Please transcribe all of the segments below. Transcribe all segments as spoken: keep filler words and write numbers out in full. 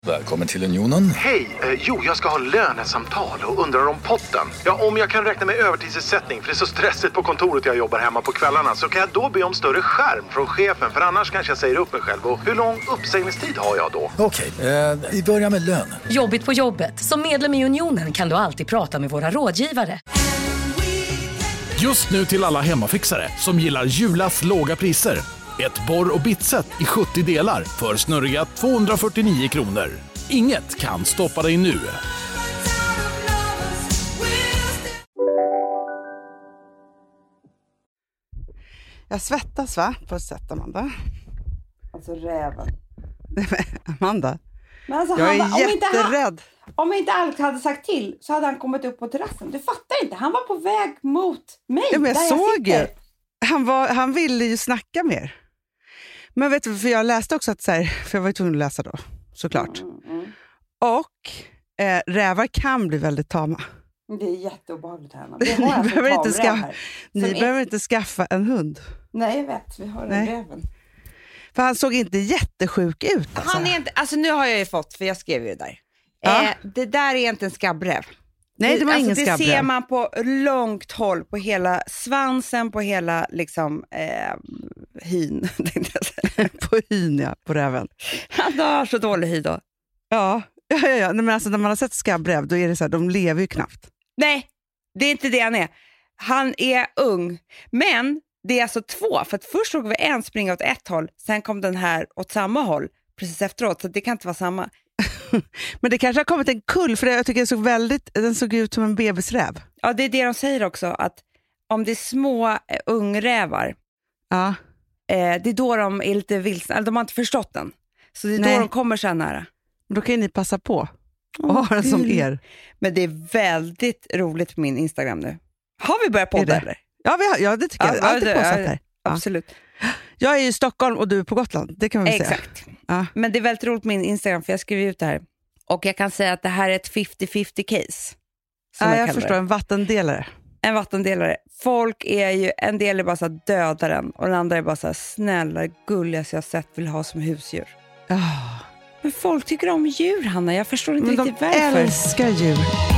Välkommen till Unionen. Hej, eh, jo jag ska ha lönesamtal och undrar om potten. Ja, om jag kan räkna med övertidsersättning för det är så stressigt på kontoret jag jobbar hemma på kvällarna, så kan jag då be om större skärm från chefen, för annars kanske jag säger upp mig själv. Och hur lång uppsägningstid har jag då? Okej, eh, vi börjar med lön. Jobbigt på jobbet. Som medlem i Unionen kan du alltid prata med våra rådgivare. Just nu till alla hemmafixare som gillar Julas låga priser. Ett borr- och bitset i sjuttio delar för snurriga tvåhundrafyrtionio kronor. Inget kan stoppa dig nu. Jag svettas va? På ett sätt, Amanda. Alltså räven. Amanda, Men alltså, jag han är var, om inte han, jätterädd. om inte Alex hade sagt till så hade han kommit upp på terrassen. Du fattar inte, han var på väg mot mig. Ja, men jag där såg jag ju. Han, var, han ville ju snacka mer. Men vet du, för jag läste också att så här, för jag var ju tvungen att läsa då, såklart. Mm, mm. Och eh, rävar kan bli väldigt tama. Det är jätteobehagligt här. Ni, behöver inte, ska, ni är... behöver inte skaffa en hund. Nej, jag vet. Vi har Nej. en räven. För han såg inte jättesjuk ut. Alltså. Han är inte, alltså nu har jag ju fått, för jag skrev ju det där. Ja. Eh, det där är inte en skabbräv. Nej, det var alltså, ingen det skabbräv. Det ser man på långt håll, på hela svansen, på hela liksom eh, hyn. tänkte jag säga. På hyn, ja, på räven. Han har så dålig hy då. Ja, ja, ja, ja. Nej, men alltså, när man har sett skabbräv, då är det så här, de lever ju knappt. Nej, det är inte det han är. Han är ung, men det är alltså två. För att först såg vi en springa åt ett håll, sen kom den här åt samma håll precis efteråt, så det kan inte vara samma. Men det kanske har kommit en kull, för jag tycker det såg väldigt, den såg ut som en bebisräv. Ja, det är det de säger också, att om det är små eh, ungrävar, Ja. eh, det är då de är lite vilsna, eller de har inte förstått den. Så det är Nej. då de kommer så här nära. Då kan ju ni passa på och Åh, ha den som gud. er. Men det är väldigt roligt på min Instagram nu. Har vi börjat Är podda det? eller? Ja, vi har, ja, det tycker jag. Ja, Alltid det- påsatt ja, här. Ja. Absolut. Jag är ju i Stockholm och du är på Gotland. Det kan man väl säga. Exakt. Ja. Men det är väldigt roligt på min Instagram, för jag skriver ut det här. Och jag kan säga att det här är ett femtio femtio case. Som Ja, jag jag kallar förstår, det. en vattendelare. En vattendelare. Folk är ju, en del är bara så här dödaren och den andra är bara så här snälla, gulligaste jag sett, vill ha som husdjur. Ja. Men folk tycker om djur, Hanna. Jag förstår inte Men de riktigt varför. älskar djur.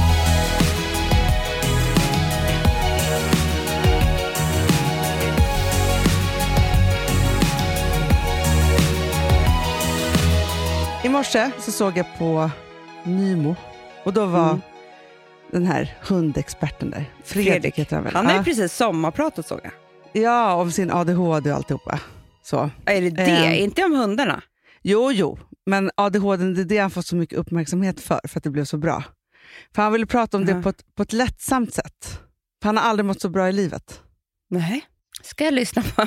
I morse så såg jag på Nymo och då var Mm. den här hundexperten där. Fredrik, Fredrik. heter han väl? Han har ju Ja. precis sommarpratat, såg jag. Ja, om sin A D H D och alltihopa. Så. Är det det? Eh. Inte om hundarna? Jo, jo. Men A D H D, det är det han fått så mycket uppmärksamhet för, för att det blev så bra. För han ville prata om Ja. det på ett, på ett lättsamt sätt. För han har aldrig mått så bra i livet. Nej. Ska jag lyssna på?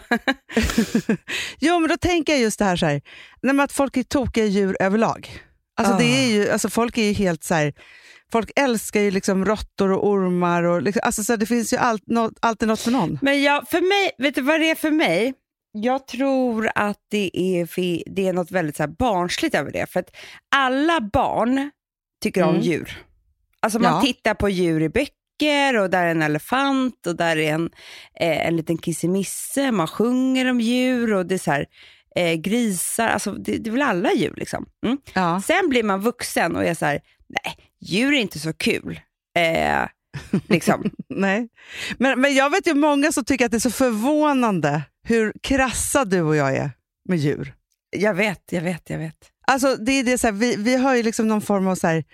Jo, men då tänker jag just det här så här. Nej, men att folk är tokiga djur överlag. Alltså Ah. det är ju, alltså folk är ju helt så här. Folk älskar ju liksom råttor och ormar och liksom, alltså så här, det finns ju all, no, alltid något för någon. Men jag, för mig, vet du vad det är för mig? Jag tror att det är, det är något väldigt så här barnsligt över det. För att alla barn tycker om Mm. djur. Alltså man Ja. tittar på djur i böcker och där är en elefant och där är en, eh, en liten kissemisse. Man sjunger om djur och det är så här eh, grisar. Alltså det, det är väl alla djur liksom. Mm. Ja. Sen blir man vuxen och är så här, nej, djur är inte så kul. Eh, liksom. Nej. Men, men jag vet ju många som tycker att det är så förvånande hur krassa du och jag är med djur. Jag vet, jag vet, jag vet. Alltså det är det så här, vi, vi har ju liksom någon form av så här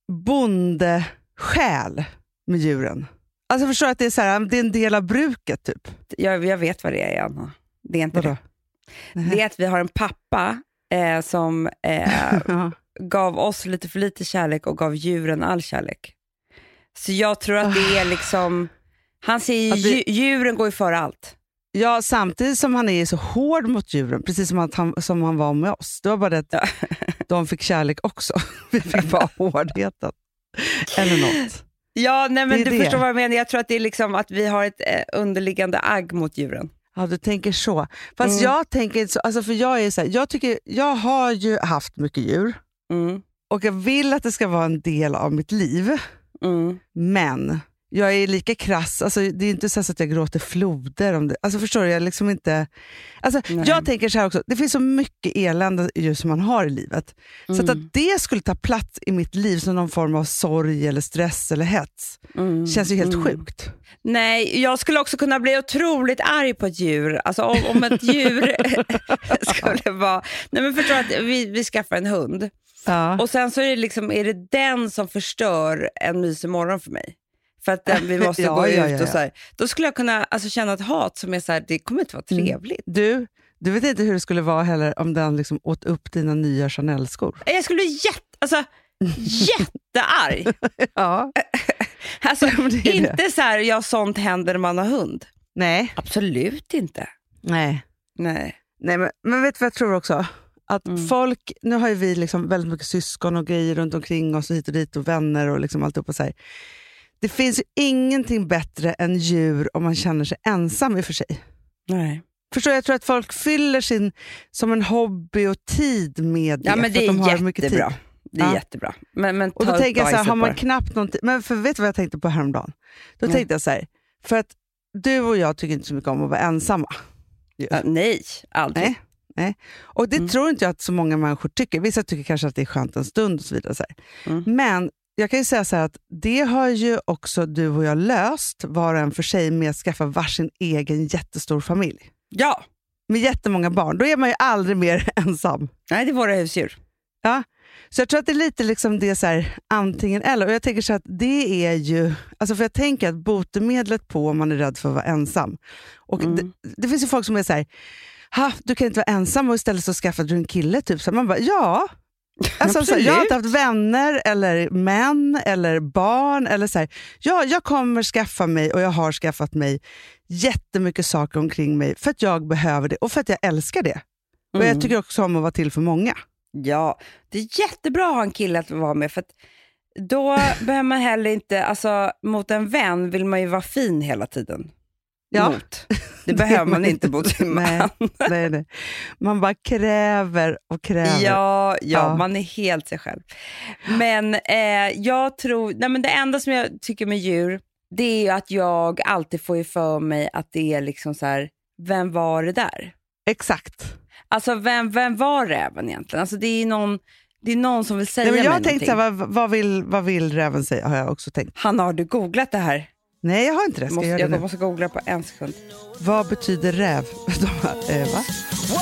bondesjäl med djuren. Alltså förstår att det är så här, det är en del av bruket typ. Jag, jag vet vad det är, Anna. Det är inte Vadå? det. Det är att vi har en pappa eh, som eh, Ja. gav oss lite för lite kärlek och gav djuren all kärlek. Så jag tror att det är liksom, han säger Att vi- dju- djuren går ju före allt. Ja, samtidigt som han är så hård mot djuren, precis som, att han, som han var med oss. Det var bara det att Ja. de fick kärlek också. Vi fick bara hårdheten. Eller något. Ja, nej men Det är du det. förstår vad jag menar. Jag tror att det är liksom att vi har ett eh, underliggande agg mot djuren. Ja, du tänker så. Fast Mm. jag tänker inte så, alltså för jag är så här, jag tycker, jag har ju haft mycket djur. Mm. Och jag vill att det ska vara en del av mitt liv. Mm. Men jag är lika krass. Alltså, det är inte så att jag gråter floder om det. Alltså förstår du, jag liksom inte... Alltså, jag tänker så här också, det finns så mycket elände just som man har i livet. Mm. Så att, att det skulle ta plats i mitt liv som någon form av sorg eller stress eller hets mm. känns ju helt mm. sjukt. Nej, jag skulle också kunna bli otroligt arg på ett djur. Alltså om, om ett djur skulle vara... Nej men förstår att vi, vi skaffar en hund. Ja. Och sen så är det, liksom, är det den som förstör en mysig morgon för mig. För att den, vi måste ja, gå ja, ut ja, ja. och så här. Då skulle jag kunna alltså, känna ett hat som är så här, det kommer inte vara trevligt. Mm. Du, du vet inte hur det skulle vara heller om den liksom åt upp dina nya Chanel-skor. Jag skulle bli jätte, alltså, jättearg. Ja. Alltså, inte det. Så här, ja, sånt händer när man har hund. Nej. Absolut inte. Nej. Nej. Nej men, men vet du vad jag tror också? Att mm. folk, nu har ju vi liksom väldigt mycket syskon och grejer runt omkring oss och hit och dit och vänner och liksom allt upp och så här. Det finns ju ingenting bättre än djur om man känner sig ensam i och för sig. Nej. Förstår jag, jag tror att folk fyller sin som en hobby och tid med det. Ja men det är att de har jättebra. Mycket tid. Det är ja. jättebra. Men, men och då tänker jag så här, har man knappt någonting. Men för vet du vad jag tänkte på häromdagen? Då mm. tänkte jag så här, för att du och jag tycker inte så mycket om att vara ensamma. Ja, nej, aldrig. Nej. Nej. Och det mm. tror inte jag att så många människor tycker. Vissa tycker kanske att det är skönt en stund och så vidare. Så mm. Men jag kan ju säga så här att det har ju också du och jag löst var och en för sig med att skaffa varsin egen jättestor familj. Ja. Med jättemånga barn. Då är man ju aldrig mer ensam. Nej, det är våra husdjur. Ja. Så jag tror att det är lite liksom det så här, antingen eller. Och jag tänker så att det är ju, alltså för jag tänker att botemedlet på om man är rädd för att vara ensam. Och mm. det, det finns ju folk som är så här, ha, du kan inte vara ensam och istället så skaffar du en kille typ. Så man bara, ja. Alltså, så här, jag har inte haft vänner eller män eller barn eller så här. Ja, jag kommer skaffa mig och jag har skaffat mig jättemycket saker omkring mig för att jag behöver det och för att jag älskar det. Och mm. jag tycker också om att vara till för många. Ja, det är jättebra att ha en kille att vara med för att då behöver man heller inte, alltså mot en vän vill man ju vara fin hela tiden. Ja. Mot. Det behöver man inte mot sin man. Nej, nej. Man bara kräver och kräver. Ja, ja, ja. Man är helt sig själv. Men eh, jag tror, nej men det enda som jag tycker med djur, det är ju att jag alltid får ju för mig att det är liksom så här, vem var det där? Exakt. Alltså vem, vem var räven egentligen? Alltså det är någon, det är någon som vill säga nej, men jag mig har tänkt så här, vad, vad, vill, vad vill räven säga? Har jag också tänkt. Hanna, har du googlat det här? Nej, jag har inte det. Ska måste, jag jag det måste googla på en sekund. Vad betyder räv? De bara, eh, va?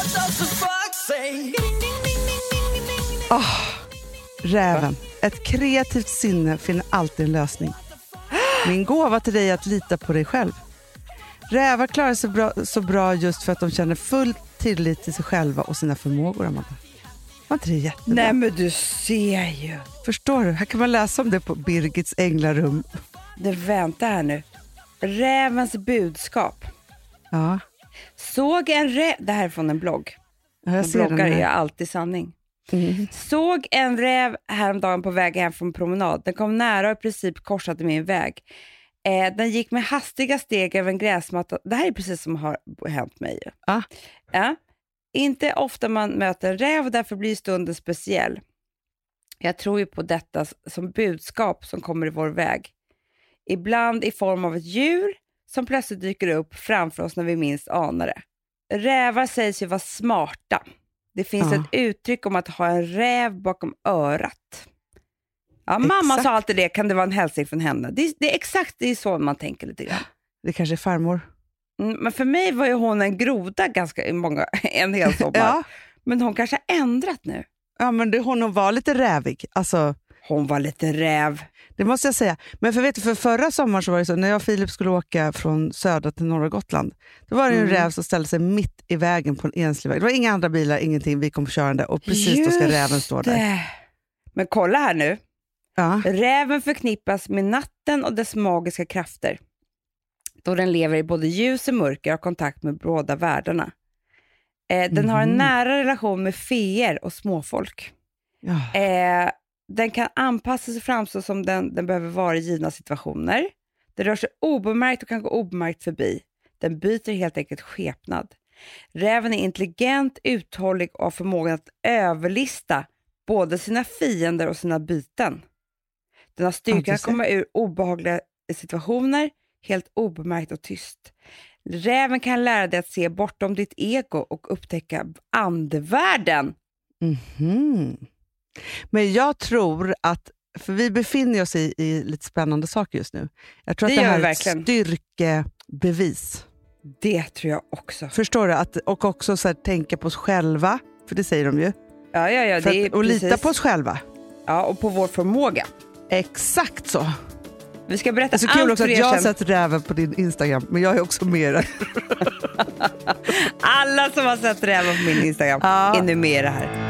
Oh, räven. Ett kreativt sinne finner alltid en lösning. Min gåva till dig är att lita på dig själv. Rävar klarar sig bra, så bra just för att de känner full tillit till sig själva och sina förmågor, Amanda. Var inte det jättebra? Nej, men du ser ju. Förstår du? Här kan man läsa om det på Birgits änglarum. Det vänta här nu. Rävens budskap. Ja. Såg en räv... Det här är från en blogg. Ja, jag och ser bloggar den är alltid sanning. Mm. Såg en räv häromdagen på väg hem från promenad. Den kom nära och i princip korsade min väg. Eh, den gick med hastiga steg över en gräsmatta. Det här är precis som har hänt mig. Ja. Ja. Inte ofta man möter en räv och därför blir stunden speciell. Jag tror ju på detta som budskap som kommer i vår väg. Ibland i form av ett djur som plötsligt dyker upp framför oss när vi minst anar det. Rävar sägs ju vara smarta. Det finns ja. ett uttryck om att ha en räv bakom örat. Ja, mamma sa alltid det, kan det vara en hälsning från henne. Det, det är exakt det är så man tänker lite grann. Det kanske är farmor. Mm, men för mig var ju hon en groda ganska många, en hel sommar. Ja. Men hon kanske har ändrat nu. Ja, men det, hon var lite rävig. Alltså, hon var lite räv. Det måste jag säga. Men för, vet du, för förra sommaren så var det så, när jag och Filip skulle åka från södra till norra Gotland, då var det en mm. räv som ställde sig mitt i vägen på en enslig väg. Det var inga andra bilar, ingenting. Vi kom körande och precis Just då ska räven stå där. Det. Men kolla här nu. Ja. Räven förknippas med natten och dess magiska krafter. Då den lever i både ljus och mörker och har kontakt med båda världarna. Eh, den mm. har en nära relation med feer och småfolk. Ja. Eh, den kan anpassa sig framstå som den, den behöver vara i givna situationer. Den rör sig obemärkt och kan gå obemärkt förbi. Den byter helt enkelt skepnad. Räven är intelligent, uthållig och har förmågan att överlista både sina fiender och sina byten. Den har styrkan att komma ur obehagliga situationer helt obemärkt och tyst. Räven kan lära dig att se bortom ditt ego och upptäcka andevärlden. Mm-hmm. Men jag tror att, för vi befinner oss i, i lite spännande saker just nu. Jag tror det att det här är verkligen. ett styrkebevis. Det tror jag också. Förstår du? Att, och också så här, tänka på oss själva, för det säger de ju. Ja, ja, ja. För Det är att, och precis. lita på oss själva. Ja, och på vår förmåga. Exakt så. Vi ska berätta det är så allt kul också för att er jag har sen. sett räven på din Instagram, men jag är också med. Alla som har sett räven på min Instagram ja. är nu med i det här.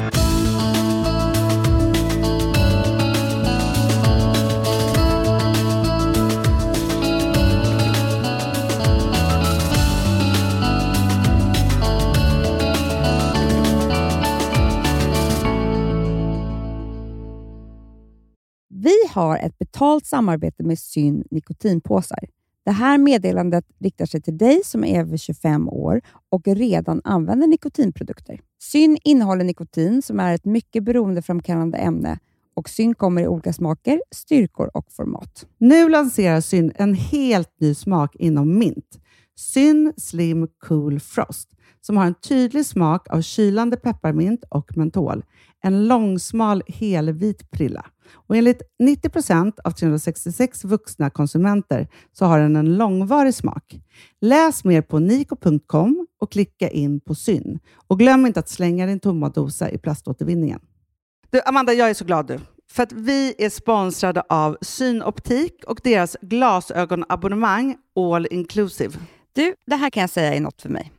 Vi har ett betalt samarbete med Syn nikotinpåsar. Det här meddelandet riktar sig till dig som är över tjugofem år och redan använder nikotinprodukter. Syn innehåller nikotin som är ett mycket beroendeframkallande ämne och Syn kommer i olika smaker, styrkor och format. Nu lanserar Syn en helt ny smak inom mint. Syn Slim Cool Frost som har en tydlig smak av kylande pepparmint och mentol. En långsmal helvit prilla. Och enligt nittio procent av trehundrasextiosex vuxna konsumenter så har den en långvarig smak. Läs mer på niko punkt com och klicka in på Syn. Och glöm inte att slänga din tomma dosa i plaståtervinningen. Du, Amanda, jag är så glad du. För att vi är sponsrade av Synoptik och deras glasögonabonnemang All Inclusive. Du, det här kan jag säga är något för mig.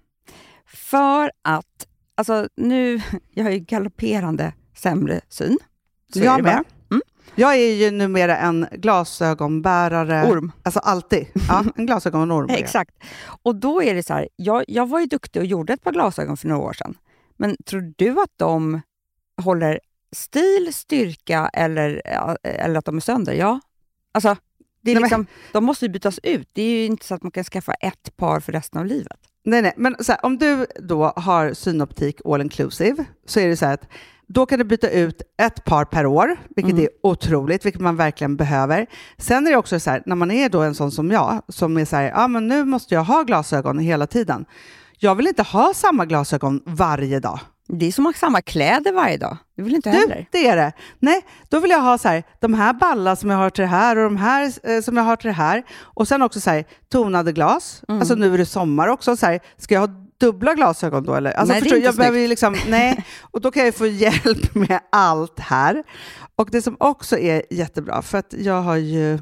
För att, alltså nu, jag har ju galopperande sämre syn. Så jag är det med. Mm. Jag är ju numera en glasögonbärare. Orm. Alltså alltid. Ja, en glasögonorm. Exakt. Och då är det så här, jag, jag var ju duktig och gjorde ett par glasögon för några år sedan. Men tror du att de håller stil, styrka eller, eller att de är sönder? Ja. Alltså, det är nej, liksom, men... de måste ju bytas ut. Det är ju inte så att man kan skaffa ett par för resten av livet. Nej, nej. Men så här, om du då har Synoptik All Inclusive så är det så här att då kan du byta ut ett par per år, vilket mm. är otroligt, vilket man verkligen behöver. Sen är det också så här, när man är då en sån som jag, som är så här, ja men nu måste jag ha glasögon hela tiden. Jag vill inte ha samma glasögon varje dag. Det är som att ha samma kläder varje dag. Det vill inte du, heller. Det är det. Nej, då vill jag ha så här, de här ballar som jag har till det här och de här eh, som jag har till det här. Och sen också så här, tonade glas. Mm. Alltså nu är det sommar också. Så här, ska jag ha dubbla glasögon då? Eller? Alltså, nej, förstår, det är jag behöver ju liksom, nej. Och då kan jag få hjälp med allt här. Och det som också är jättebra, för att jag har ju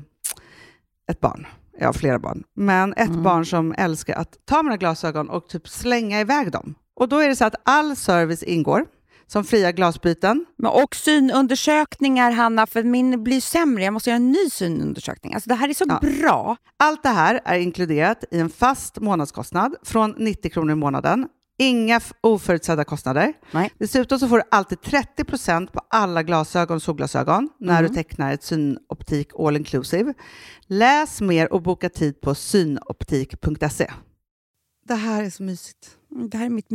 ett barn. Jag har flera barn. Men ett mm. barn som älskar att ta mina glasögon och typ slänga iväg dem. Och då är det så att all service ingår. Som fria glasbyten. Men och synundersökningar, Hanna, för min blir sämre. Jag måste göra en ny synundersökning. Alltså det här är så ja. bra. Allt det här är inkluderat i en fast månadskostnad från nittio kronor i månaden. Inga oförutsedda kostnader. Nej. Dessutom så får du alltid trettio procent på alla glasögon och solglasögon när mm. du tecknar ett Synoptik All Inclusive. Läs mer och boka tid på synoptik punkt se. Det här är så mysigt. Det här är mitt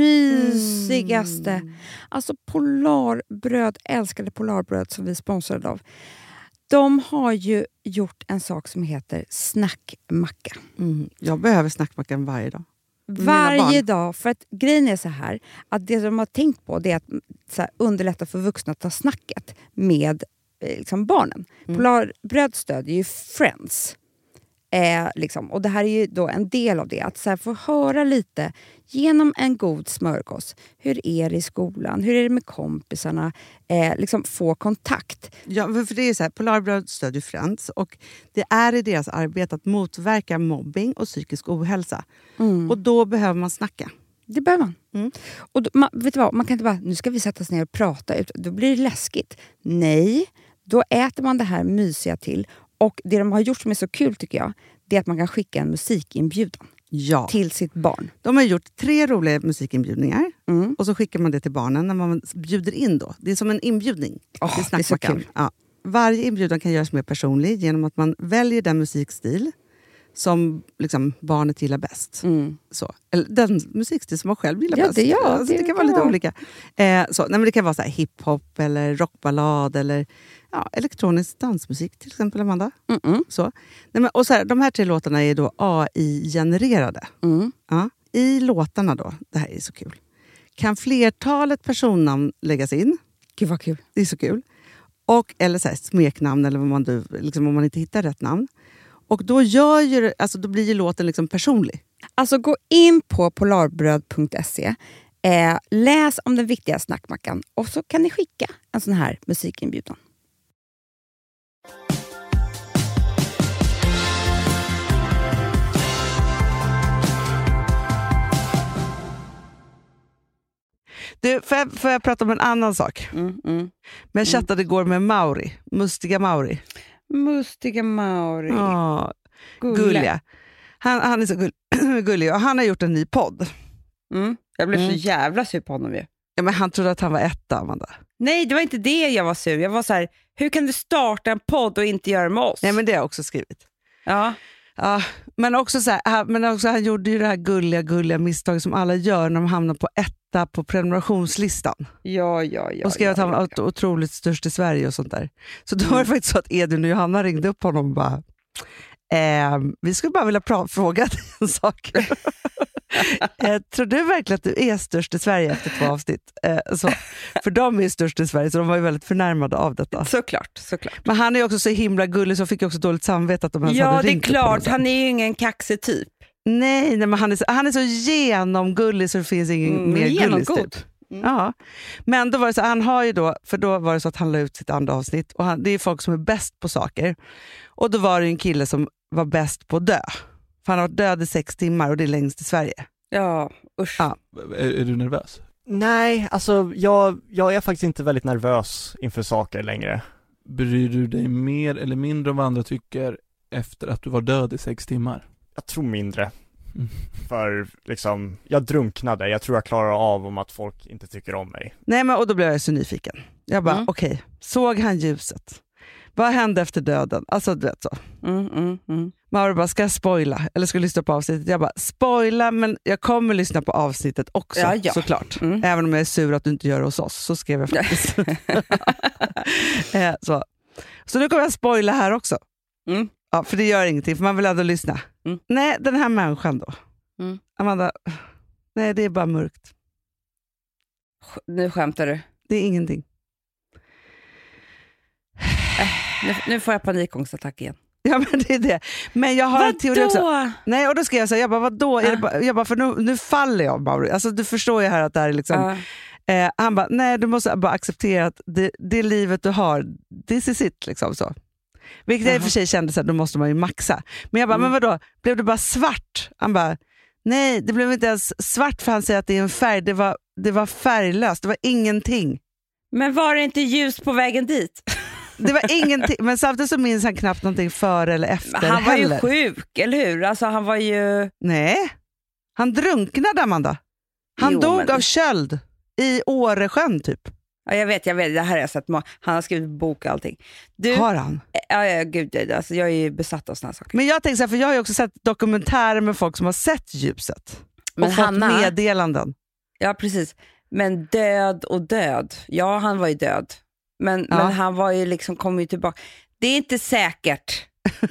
mysigaste. Mm. Alltså Polarbröd, älskade Polarbröd som vi sponsrade av. De har ju gjort en sak som heter snackmacka. Mm. Jag behöver snackmackan varje dag. Varje dag. För att grejen är så här, att det de har tänkt på det är att så här, underlätta för vuxna att ta snacket med eh, liksom barnen. Mm. Polarbröd stödjer ju Friends. Eh, liksom. Och det här är ju då en del av det. Att så här, få höra lite genom en god smörgås. Hur är det i skolan? Hur är det med kompisarna? Eh, liksom få kontakt. Ja, för det är så här, Polarbröd stödjer Friends. Och det är i deras arbete att motverka mobbing och psykisk ohälsa. Mm. Och då behöver man snacka. Det behöver man. Mm. Och då, man, vet du vad? Man kan inte bara, nu ska vi sätta oss ner och prata ut. Då blir det läskigt. Nej, då äter man det här mysiga till. Och det de har gjort som är så kul tycker jag, det är att man kan skicka en musikinbjudan ja. till sitt barn. De har gjort tre roliga musikinbjudningar mm. och så skickar man det till barnen när man bjuder in då. Det är som en inbjudning. Oh, till det är så kul. Ja. Varje inbjudan kan göras mer personlig genom att man väljer den musikstil som liksom barnet gillar bäst. Mm. Så. Eller den musikstil som man själv gillar Ja, bäst. det- ja, alltså, det, det kan vara lite kan olika. Eh, så. Nej, men det kan vara så här hiphop eller rockballad eller ja, elektronisk dansmusik till exempel, Amanda. Mm-mm. Så. Nej, men, och så här, de här tre låtarna är då A I-genererade. Mm. Ja. I låtarna då, det här är så kul, kan flertalet personnamn läggas in. Gud vad kul. Det är så kul. Och, eller så här, smeknamn, eller vad man, du, liksom, om man inte hittar rätt namn. Och då, gör ju, alltså, då blir ju låten liksom personlig. Alltså gå in på polarbröd punkt se, eh, läs om den viktiga snackmackan och så kan ni skicka en sån här musikinbjudan. Du, får, jag, får jag prata om en annan sak? Mm, mm. Men jag chattade igår med Mauri, Mustiga Mauri. Mustiga Mauri. Ja, Gulle. gulliga. Han, han är så gull, gullig och han har gjort en ny podd. Mm. Jag blev Mm. så jävla sur på honom ju. Ja, men han trodde att han var etta, Amanda. Nej, det var inte det jag var sur. Jag var så här, hur kan du starta en podd och inte göra det med oss? Nej, men det har jag också skrivit. Ja. Ja, men också så här, han, men också han gjorde ju det här gulliga, gulliga misstag som alla gör när de hamnar på etta på prenumerationslistan. Ja, ja, ja. och skrev ja, att han var ja. otroligt störst i Sverige och sånt där. Så då var det faktiskt så att Edvin och Johanna ringde upp honom och bara, eh, vi skulle bara vilja pra- fråga dig en sak. eh, tror du verkligen att du är störst i Sverige efter två avsnitt? Eh, så. För de är störst i Sverige, så de var ju väldigt förnärmade av detta. Såklart, såklart. Men han är ju också så himla gullig, så fick jag också dåligt samvete att de ens Ja, hade det är ringt upp honom klart. sen. Han är ju ingen kaxig typ. Nej, nej men han är, så, han är så genomgullig så det finns ingen Mm, mer gullig genomgod. typ. Ja. Men då var det så, han har ju då, för då var det så att han la ut sitt andra avsnitt och han, det är folk som är bäst på saker. Och då var det en kille som var bäst på att dö. För han har varit död i sex timmar och det är längst i Sverige. Ja, usch. Ja. Är, är du nervös? Nej, alltså jag, jag är faktiskt inte väldigt nervös inför saker längre. Bryr du dig mer eller mindre om vad andra tycker efter att du var död i sex timmar? Jag tror mindre. Mm. För liksom, jag drunknade. Jag tror jag klarar av om att folk inte tycker om mig. Nej, men och då blev jag så nyfiken. Jag bara, Mm. okej, såg han ljuset? Vad hände efter döden? Alltså du vet så. Mm, mm, mm. Mauro bara, ska jag spoila? Eller ska jag lyssna på avsnittet? Jag bara, spoila, men jag kommer lyssna på avsnittet också, Ja, ja. såklart. Mm. Även om jag är sur att du inte gör det hos oss, så skrev jag faktiskt. eh, så. så nu kommer jag spoila här också. Mm. Ja, för det gör ingenting, för man vill ändå lyssna. Mm. Nej, den här människan då. Mm. Amanda, nej det är bara mörkt. Sk- Nu skämtar du. Det är ingenting. Nu, nu får jag panikångestattack igen. Ja, men det är det. Men jag har en teori också. Vadå? Nej, och då ska jag säga, jag bara, vadå? Är Ja. det bara, jag bara, för nu, nu faller jag, Mauri. Alltså du förstår ju här att det här är liksom... Ja. Eh, han bara, nej du måste bara acceptera att det, det livet du har, this is it. Liksom så. Vilket jag i och för sig kände så här, då måste man ju maxa. Men jag bara, Mm. men vadå? Blev det bara svart? Han bara, nej det blev inte ens svart, för han säger att det är en färg. Det var, det var färglöst, det var ingenting. Men var det inte ljus på vägen dit? Det var ingenting, men samtidigt så minns han knappt någonting före eller efter Han var heller. ju sjuk, eller hur? Alltså han var ju... Nej, han drunknade, Amanda. Han Jo, dog men- av köld i Åresjön typ. Ja, jag vet, jag vet. Det här har jag sett. må- Han har skrivit bok och allting. Du, Har han? ja, ja, gud, alltså, jag är ju besatt av såna här saker. Men jag tänker så här, för jag har ju också sett dokumentärer med folk som har sett ljuset. Men och fått Hanna- meddelanden. Ja, precis. Men död och död. Ja, han var ju död. Men, Ja. men han var ju liksom, kom ju tillbaka. Det är inte säkert.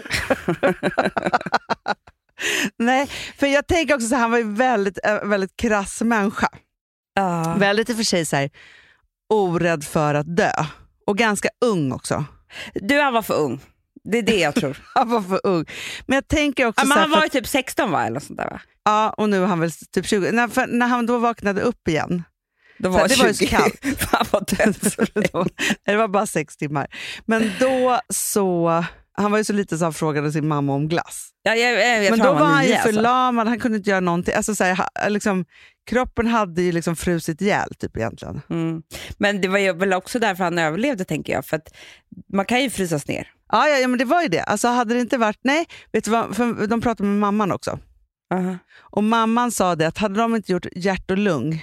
Nej, för jag tänker också så här, han var ju väldigt, äh, väldigt krass människa. Ja. Väldigt i och för sig så här, orädd för att dö. Och ganska ung också. Du, han var för ung. Det är det jag tror. Han var för ung. Men jag tänker också Ja, men så här, han för var ju att, typ sexton va? Eller sånt där, va? ja, och nu är han väl typ tjugo. När, för, när han då vaknade upp igen. Då Så det var ju så tjugo. kallt. Han var död så länge. Det var bara sex timmar. Men då så... Han var ju så lite så han frågade sin mamma om glass. Ja, jag, jag, jag Men tror då var han ju nio, alltså. förlamad, han kunde inte göra någonting. Alltså, så här, ha- liksom, kroppen hade ju liksom frusit ihjäl typ egentligen. Mm. Men det var ju väl också därför han överlevde, tänker jag. För att man kan ju frysas ner. Ja, ja, ja, men det var ju det. Alltså, hade det inte varit... Nej, vet du vad? För de pratade med mamman också. Uh-huh. Och mamman sa det att hade de inte gjort hjärt och lung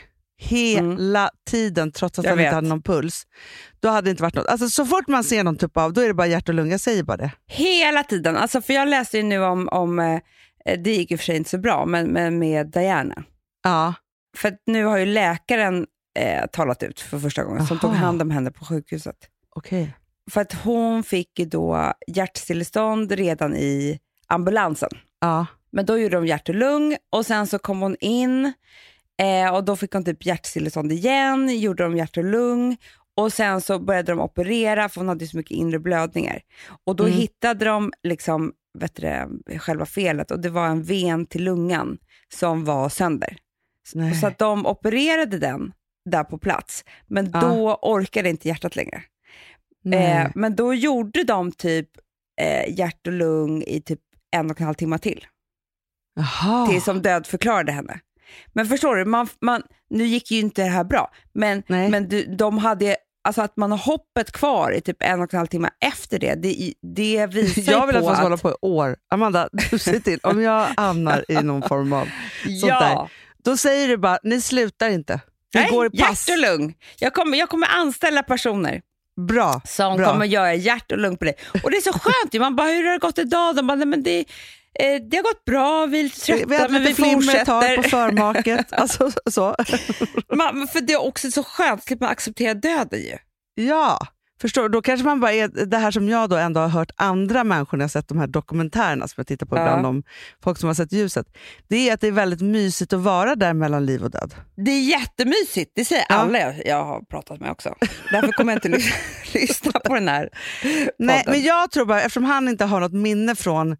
hela mm. tiden trots att jag han vet. inte hade någon puls. Då hade det inte varit något. Alltså så fort man ser någon typ av, då är det bara hjärt och lung. Jag säger bara det. Hela tiden. Alltså för jag läste ju nu om, om eh, det gick ju för sig inte så bra, men, men med Diana. Ja. För att nu har ju läkaren eh, talat ut för första gången. Aha. Som tog hand om henne på sjukhuset. Okej. Okay. För att hon fick ju då hjärtstillestånd redan i ambulansen. Ja. Men då gjorde de hjärt och lung och sen så kom hon in eh, och då fick hon typ hjärtstillestånd igen, gjorde de hjärt och lung och sen så började de operera för hon hade så mycket inre blödningar. Och då mm. hittade de liksom, vet du det, själva felet och det var en ven till lungan som var sönder. Nej. Så att de opererade den där på plats, men ja. Då orkade inte hjärtat längre. Eh, men då gjorde de typ eh, hjärt och lung i typ en och en halv timme till. Jaha. Till som dödförklarade henne. Men förstår du, man, man, nu gick ju inte det här bra. Men, men du, de hade, alltså att man har hoppet kvar i typ en och en halv timme efter det, det, det visar jag vill på att... att... hålla på i år. Amanda, du ser till, om jag hamnar i någon form av sånt ja. där, då säger du bara, ni slutar inte. Ni Nej, går i pass. hjärt och lung. Jag kommer, jag kommer anställa personer. Bra. Som bra. kommer göra hjärt och lung på det. Och det är så skönt ju. Man bara, hur har det gått idag? De bara, nej, men det, eh, det har gått bra, vi är lite trötta, vi, vi men vi fortsätter. På förmaket. Alltså, så. Man, för det är också så skönt, att man accepterar döden ju. Ja, förstår. Då kanske man bara är det här som jag då ändå har hört andra människor när jag sett de här dokumentärerna som jag tittar på ja. ibland om folk som har sett ljuset. Det är att det är väldigt mysigt att vara där mellan liv och död. Det är jättemysigt, det säger ja. alla jag, jag har pratat med också. Därför kommer jag inte lyssna, lyssna på den här podden. Nej, men jag tror bara, eftersom han inte har något minne från,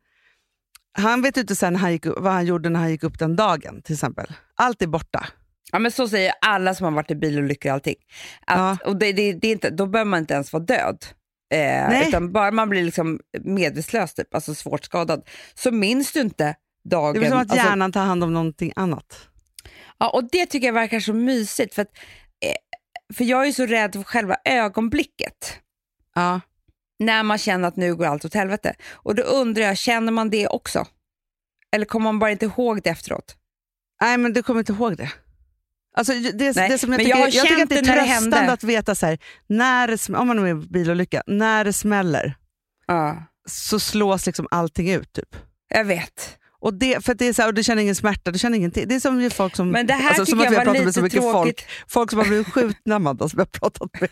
han vet inte sen han gick, vad han gjorde när han gick upp den dagen till exempel. Allt är borta. Ja, men så säger alla som har varit i bilolyckor och allting. Att, ja. Och det, det, det är inte, då behöver man inte ens vara död. Eh, utan bara man blir liksom medvetslös, typ, alltså svårt skadad. Så minns du inte dagen. Det är som att alltså, hjärnan tar hand om någonting annat. Ja, och det tycker jag verkar så mysigt. För, att, eh, för jag är så rädd för själva ögonblicket. Ja. När man känner att nu går allt åt helvete. Och då undrar jag, känner man det också? Eller kommer man bara inte ihåg det efteråt? Nej, men du kommer inte ihåg det. Alltså det, det som jag, men tycker, jag, jag tycker att det är tröstande det att veta så här, när det, om man är med bilolycka, när det smäller ja. så slås liksom allting ut typ. Jag vet. Och det, för att det är så här, och du känner ingen smärta, du känner ingenting. Det är som folk som, men det här alltså, som att vi har pratat med så mycket tråkigt. folk, folk som har blivit skjutna, Amanda, som jag har pratat med.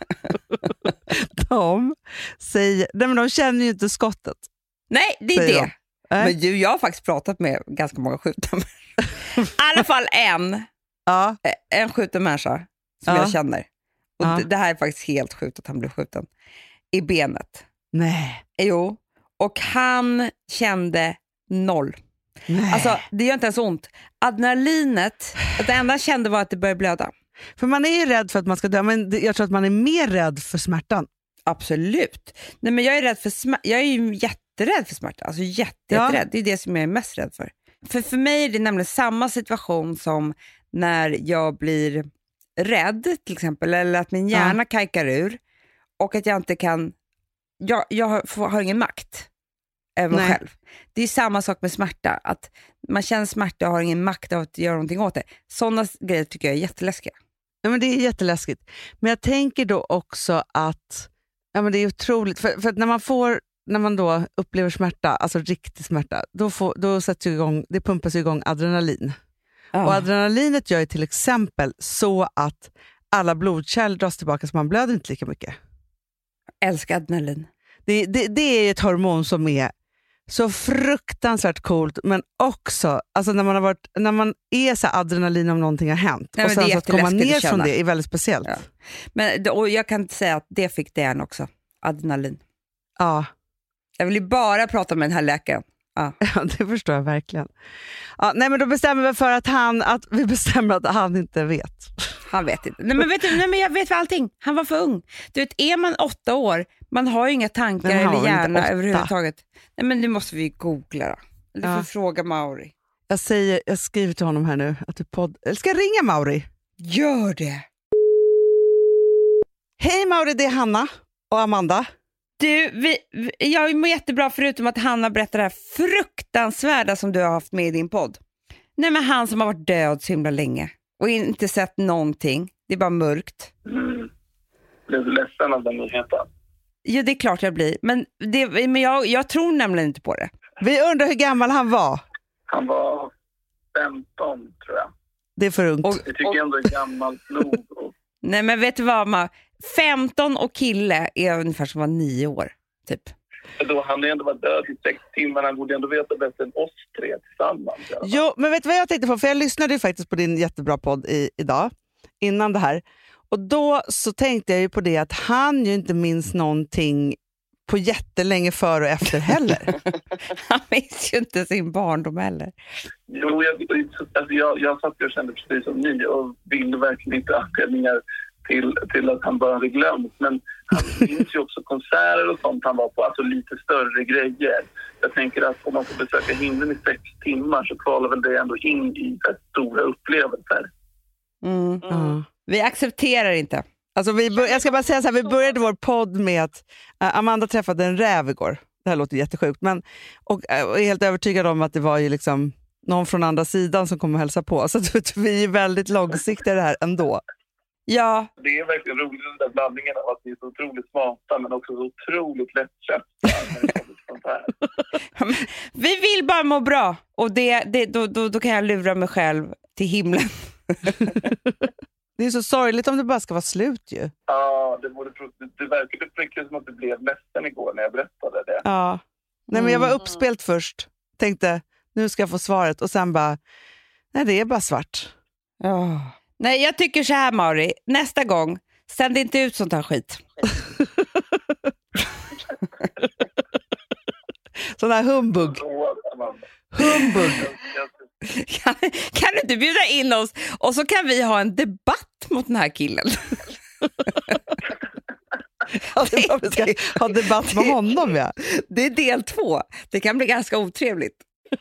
de säger, nej men de känner ju inte skottet. Nej, det är det. De. Men du, jag har faktiskt pratat med ganska många skjutna. I alla fall en. Ja. En skjuten människa som ja. jag känner. Och ja. det, det här är faktiskt helt sjukt att han blev skjuten i benet. Nej. Jo. Och han kände noll. Nej. Alltså det gör inte ens ont. Adrenalinet, det enda jag kände var att det började blöda. För man är ju rädd för att man ska dö, men jag tror att man är mer rädd för smärtan. Absolut. Nej, men jag är rädd för smärta. Jag är ju jätterädd för smärta. Alltså jätte, ja. jätterädd. Det är det som jag är mest rädd för. För för mig är det nämligen samma situation som när jag blir rädd till exempel, eller att min hjärna ja. kajkar ur och att jag inte kan, jag, jag har, har ingen makt över mig själv. Det är samma sak med smärta, att man känner smärta och har ingen makt av att göra någonting åt det. Sådana grejer tycker jag är jätteläskiga. Ja, men det är jätteläskigt. Men jag tänker då också att ja, men det är otroligt, för, för att när man får när man då upplever smärta, alltså riktig smärta, då, får, då sätts igång, det pumpas igång adrenalin. Ja. Och adrenalinet gör ju till exempel så att alla blodkärl dras tillbaka så man blöder inte lika mycket. Jag älskar adrenalin. Det, det, det är ett hormon som är så fruktansvärt coolt, men också alltså när man har varit, när man är så adrenalin om någonting har hänt. Nej, och sen så att komma ner att från det är väldigt speciellt. Ja. Men, och jag kan inte säga att det fick det än också. Adrenalin. Ja. Jag vill ju bara prata med den här läkaren. Ja, ja det förstår jag verkligen. Ja, nej, men då bestämmer vi för att han, att vi bestämmer att han inte vet. Han vet inte. Nej, men vet du, nej, men jag vet för allting. Han var för ung. Du vet, är man åtta år, man har ju inga tankar eller hjärna överhuvudtaget. Nej, men nu måste vi googla då. Eller ja. får fråga Mauri. Jag säger, jag skriver till honom här nu att du podd... Eller ska jag ringa Mauri? Gör det. Hej Mauri, det är Hanna och Amanda. Du, vi, jag mår jättebra förutom att Hanna berättar det här fruktansvärda som du har haft med i din podd. Nej, men han som har varit död så himla länge. och inte sett någonting. Det är bara mörkt. Mm. Blev du ledsen av den nyheten? Ja, det är klart jag blir. Men, det, men jag, jag tror nämligen inte på det. Vi undrar hur gammal han var. Han var femton, tror jag. Det är för ungt. Och, jag tycker ändå är gammalt nog. Och... Nej, men vet du vad, ma? femton och kille är ungefär som var nio år, typ. Då han ändå var död i sex timmar, han borde ändå veta bättre än oss tre tillsammans. Jo, men vet du vad jag tänkte på? För jag lyssnade ju faktiskt på din jättebra podd i, idag, innan det här. Och då så tänkte jag ju på det att han ju inte minns någonting på jättelänge före och efter heller. Han minns ju inte sin barndom heller. Jo, jag, alltså jag, jag satt och kände precis som ni och ville verkligen inte anledningar till, till att han bara hade glömt. Men han minns ju också konserter och sånt han var på, alltså lite större grejer. Jag tänker att om man får besöka himlen i sex timmar så kvalar väl det ändå in i så stora upplevelser. Mm. Mm. Vi accepterar inte. Alltså vi bör, jag ska bara säga så här, vi började vår podd med att uh, Amanda träffade en räv igår. Det här låter jättesjukt, men och, uh, och är helt övertygad om att det var ju liksom någon från andra sidan som kommer hälsa på. Så att, vi är väldigt långsiktiga det här ändå. Ja. Det är verkligen roligt den där blandningen av att vi är så otroligt smarta men också så otroligt lättköpta. Vi vill bara må bra och det, det, då, då, då kan jag lura mig själv till himlen. Det är så sorgligt om det bara ska vara slut ju. Ja, det, borde, det, det verkade mycket som att du blev ledsen igår när jag berättade det. Ja. Nej, men jag var uppspelt först. Tänkte, nu ska jag få svaret. Och sen bara, nej det är bara svart. Oh. Nej, jag tycker så här, Mauri. Nästa gång, sänd inte ut sånt här skit. Sån här humbug. Humbug. Kan, kan du inte bjuda in oss och så kan vi ha en debatt mot den här killen? Ja, det är vi ska ha debatt med honom, ja. Det är del två. Det kan bli ganska otrevligt.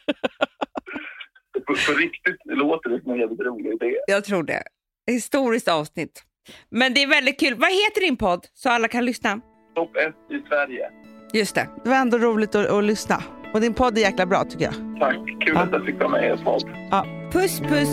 På, på riktigt låter det som en jävligt rolig idé. Jag tror det. Historiskt avsnitt. Men det är väldigt kul. Vad heter din podd så alla kan lyssna? Topp ett i Sverige. Just det. Det var ändå roligt att, att lyssna. Och din podd är jäkla bra tycker jag. Tack, kul ja. att jag fick vara med i er podd. Ja. Puss, puss.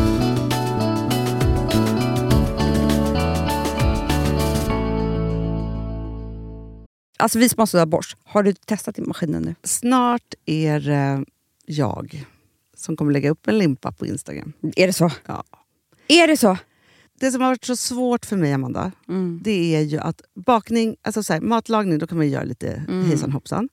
Alltså vi som har sådär borst. Har du testat i maskinen nu? Snart är eh, jag som kommer lägga upp en limpa på Instagram. Är det så? Ja. Är det så? Det som har varit så svårt för mig, Amanda, mm. det är ju att bakning, alltså så här, matlagning, då kan man ju göra lite mm. hejsan hoppsan.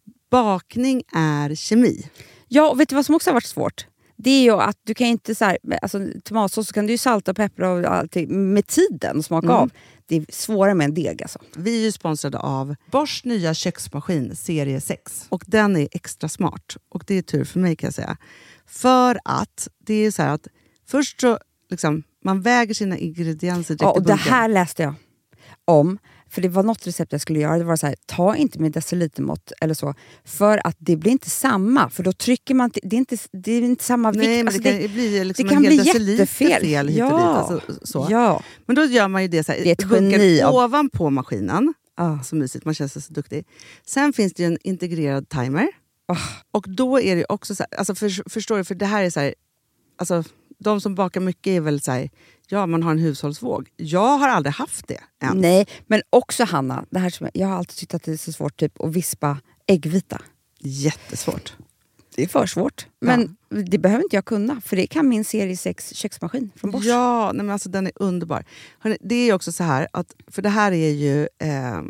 Bakning är kemi. Ja, och vet du vad som också har varit svårt? Det är ju att du kan inte så här, alltså tomatsås så kan du ju salta och peppra och allting med tiden och smaka mm. av. Det är svårare med en deg alltså. Vi är ju sponsrade av Bosch nya köksmaskin serie sex. Och den är extra smart. Och det är tur för mig kan jag säga. För att det är så här att först så liksom, man väger sina ingredienser direkt. Ja, och det här läste jag om. För det var något recept jag skulle göra. Det var så här, ta inte med decilitermått eller så. För att det blir inte samma. För då trycker man, det är inte, det är inte samma vikt. Nej, men alltså det kan det, bli liksom det kan en hel bli deciliter jättefel. fel hit ja. och dit. Alltså, så. Ja. Men då gör man ju det så här. Det är ett geni av... ovanpå maskinen. Ah. Så mysigt, man känns så duktig. Sen finns det ju en integrerad timer. Ah. Och då är det också så här, alltså för, förstår du, för det här är så här, alltså de som bakar mycket är väl så här, ja man har en hushållsvåg. Jag har aldrig haft det än. Nej, men också Hanna, det här som jag, jag har alltid tyckt att det är så svårt typ att vispa äggvita. Jättesvårt. Det är för svårt. Men ja. Det behöver inte jag kunna, för det kan min serie sex köksmaskin från Bosch. Ja, nej men alltså den är underbar. Hörrni, det är också så här, att, för det här är ju eh,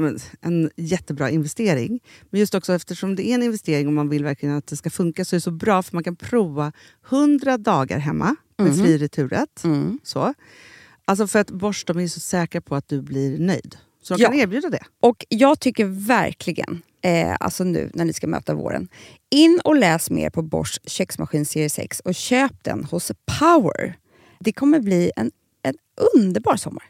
en jättebra investering. Men just också eftersom det är en investering och man vill verkligen att det ska funka så är det så bra för man kan prova hundra dagar hemma med mm. fri returrätt. Mm. Så. Alltså för att Bosch, de är så säkra på att du blir nöjd. Så de ja. kan erbjuda det. Och jag tycker verkligen, eh, alltså nu när ni ska möta våren, in och läs mer på Bosch köksmaskin serie sex och köp den hos Power. Det kommer bli en, en underbar sommar.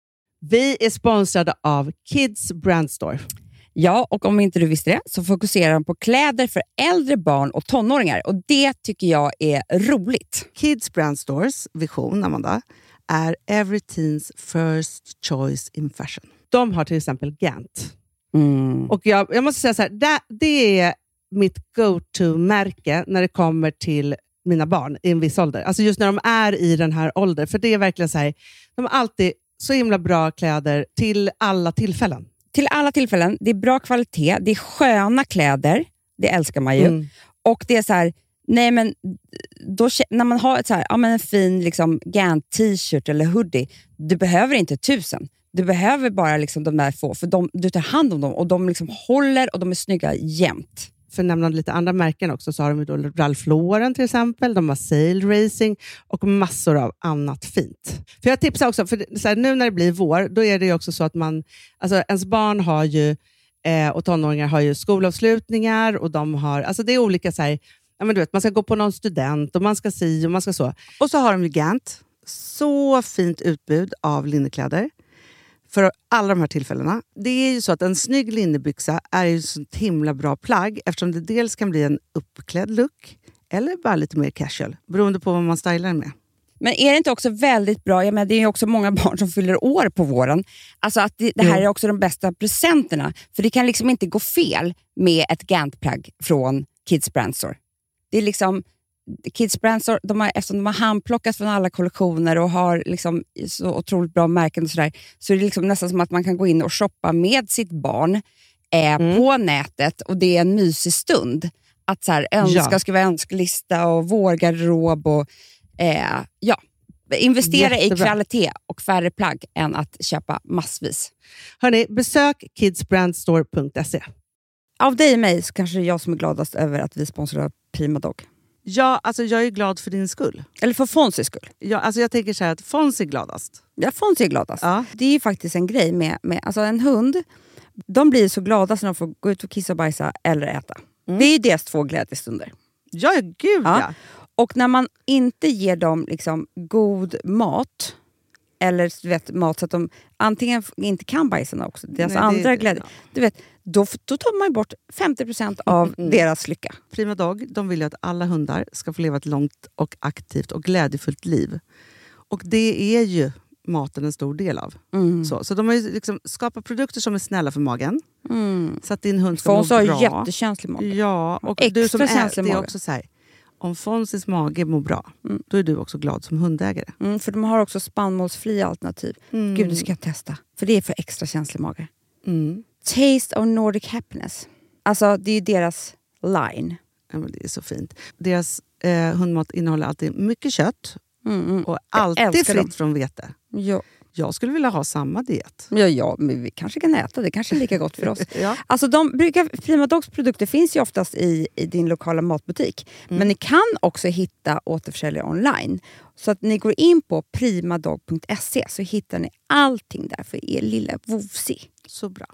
Vi är sponsrade av Kids Brand Store. Ja, och om inte du visste det så fokuserar de på kläder för äldre barn och tonåringar. Och det tycker jag är roligt. Kids Brand Stores vision, Amanda, är every teens first choice in fashion. De har till exempel Gant. Mm. Och jag, jag måste säga så här, det, det är mitt go-to-märke när det kommer till mina barn i en viss ålder. Alltså just när de är i den här åldern. För det är verkligen så här, de har alltid så himla bra kläder till alla tillfällen. Till alla tillfällen. Det är bra kvalitet. Det är sköna kläder. Det älskar man ju. Mm. Och det är så här, nej men då, när man har ett så här, ja, men en fin liksom, Gant t-shirt eller hoodie, du behöver inte tusen. Du behöver bara liksom, de där få. För de, du tar hand om dem och de liksom håller och de är snygga jämt. För nämna lite andra märken också, så har de ju då Ralph Lauren till exempel, de har Sail Racing och massor av annat fint. För jag tipsar också, för så här, nu när det blir vår, då är det ju också så att man, alltså ens barn har ju, eh, och tonåringar har ju skolavslutningar och de har, alltså det är olika så här, ja men du vet, man ska gå på någon student och man ska si och man ska så. Och så har de ju Gant, så fint utbud av linnekläder. För alla de här tillfällena. Det är ju så att en snygg linnebyxa är ju så ett himla bra plagg eftersom det dels kan bli en uppklädd look eller bara lite mer casual, beroende på vad man stylar med. Men är det inte också väldigt bra, jag menar, det är ju också många barn som fyller år på våren, alltså att det, det här mm. är också de bästa presenterna, för det kan liksom inte gå fel med ett Gant-plagg från Kids Brand Store. Det är liksom Kids Brand Store, de har, eftersom de har handplockat från alla kollektioner och har liksom så otroligt bra märken och sådär, så är det liksom nästan som att man kan gå in och shoppa med sitt barn eh, mm. på nätet, och det är en mysig stund att så här, önska, ja. skriva önskelista och vårgarderob och eh, ja, investera Jättebra. i kvalitet och färre plagg än att köpa massvis. Hörrni, besök kids brand store punkt se. Av dig och mig så kanske det är jag som är gladast över att vi sponsrar Prima Dog. Ja, alltså jag är glad för din skull. Eller för Fonzys skull. Ja, alltså jag tänker så här att Fonzie är gladast. Ja, Fonzie är gladast. Ja. Det är ju faktiskt en grej med, med alltså en hund. De blir så glada när de får gå ut och kissa och bajsa eller äta. Mm. Det är ju deras två glädjestunder. Ja, gud ja. ja. Och när man inte ger dem liksom god mat, eller du vet, mat så att de antingen inte kan bajsa också, deras Nej, andra det, glädje, ja. du vet, då, då tar man bort femtio procent av mm. deras lycka. Prima Dog, de vill ju att alla hundar ska få leva ett långt och aktivt och glädjefullt liv. Och det är ju maten en stor del av. Mm. Så, så de har ju liksom skapat produkter som är snälla för magen. Mm. Så att din hund ska må bra. Fons har jättekänslig mage. Ja, och Extra du som är, det är också så här, om Fonzys mage mår bra, mm. då är du också glad som hundägare. Mm, för de har också spannmålsfria alternativ. Mm. Gud, det ska jag testa. För det är för extra känslig mage. Mm. Taste of Nordic Happiness. Alltså, det är ju deras line. Ja, men det är så fint. Deras eh, hundmat innehåller alltid mycket kött. Mm. Och alltid fritt dem. från vete. Ja. Jag skulle vilja ha samma diet. Ja, ja, men vi kanske kan äta. Det kanske är lika gott för oss. ja. Alltså de brukar, Prima Dogs produkter finns ju oftast i, i din lokala matbutik. Mm. Men ni kan också hitta återförsäljare online. Så att ni går in på primadog punkt se så hittar ni allting där för er lilla vovsi. Så bra.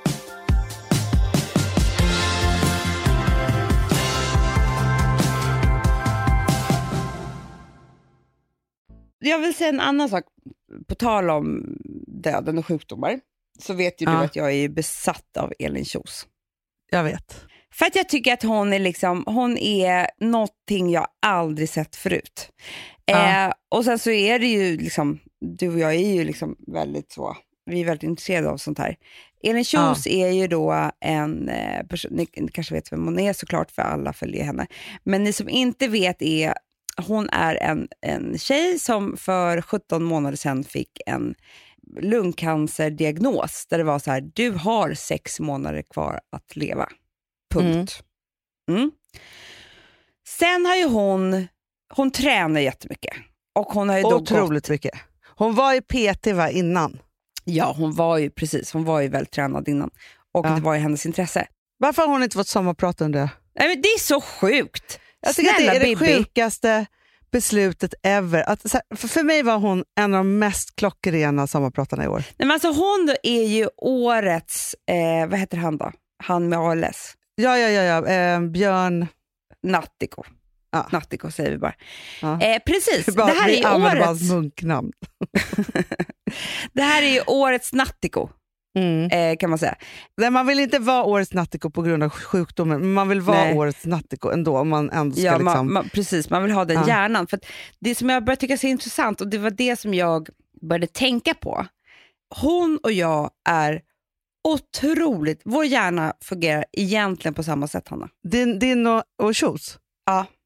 Jag vill säga en annan sak. På tal om döden och sjukdomar så vet ju ja. du att jag är besatt av Elin Kjos. Jag vet. För att jag tycker att hon är liksom, hon är någonting jag aldrig sett förut. Ja. Eh, och sen så är det ju liksom, du och jag är ju liksom väldigt så, vi är väldigt intresserade av sånt här. Elin Kjos ja. är ju då en eh, person, ni, ni kanske vet vem hon är såklart för alla följer henne. Men ni som inte vet är, hon är en, en tjej som för sjutton månader sedan fick en lungcancerdiagnos. Där det var så här, du har sex månader kvar att leva. Punkt. Mm. Mm. Sen har ju hon, hon tränar jättemycket. Och hon har ju då Otroligt gått, mycket. Hon var ju P T va innan? Ja, hon var ju precis, hon var ju väl tränad innan. Och ja. det var ju hennes intresse. Varför har hon inte fått sommarprat under det? Nej, men det är så sjukt. Jag tycker Snälla, att det är Bibi. det sjukaste beslutet ever. Att, för, för mig var hon en av de mest klockrena sommarpratarna i år. Nej, men alltså hon är ju årets, eh, vad heter han då? Han med A L S. Ja, ja, ja, ja. Eh, Björn Nattiko. Ja. Nattiko säger vi bara. Ja. Eh, precis, bara, det här är ju årets... hans munknamn. Det här är ju årets Nattiko. Mm. Eh, kan man säga. Nej, man vill inte vara årets Nattiko på grund av sjukdomen, men man vill vara Nej. årets Nattiko ändå om man ändå ska ja, liksom... man, man, precis, man vill ha den ja. hjärnan. För att det som jag började tycka så intressant, och det var det som jag började tänka på. Hon och jag är otroligt, vår hjärna fungerar egentligen på samma sätt, Hanna. Din, din och, och Kjos? Ja.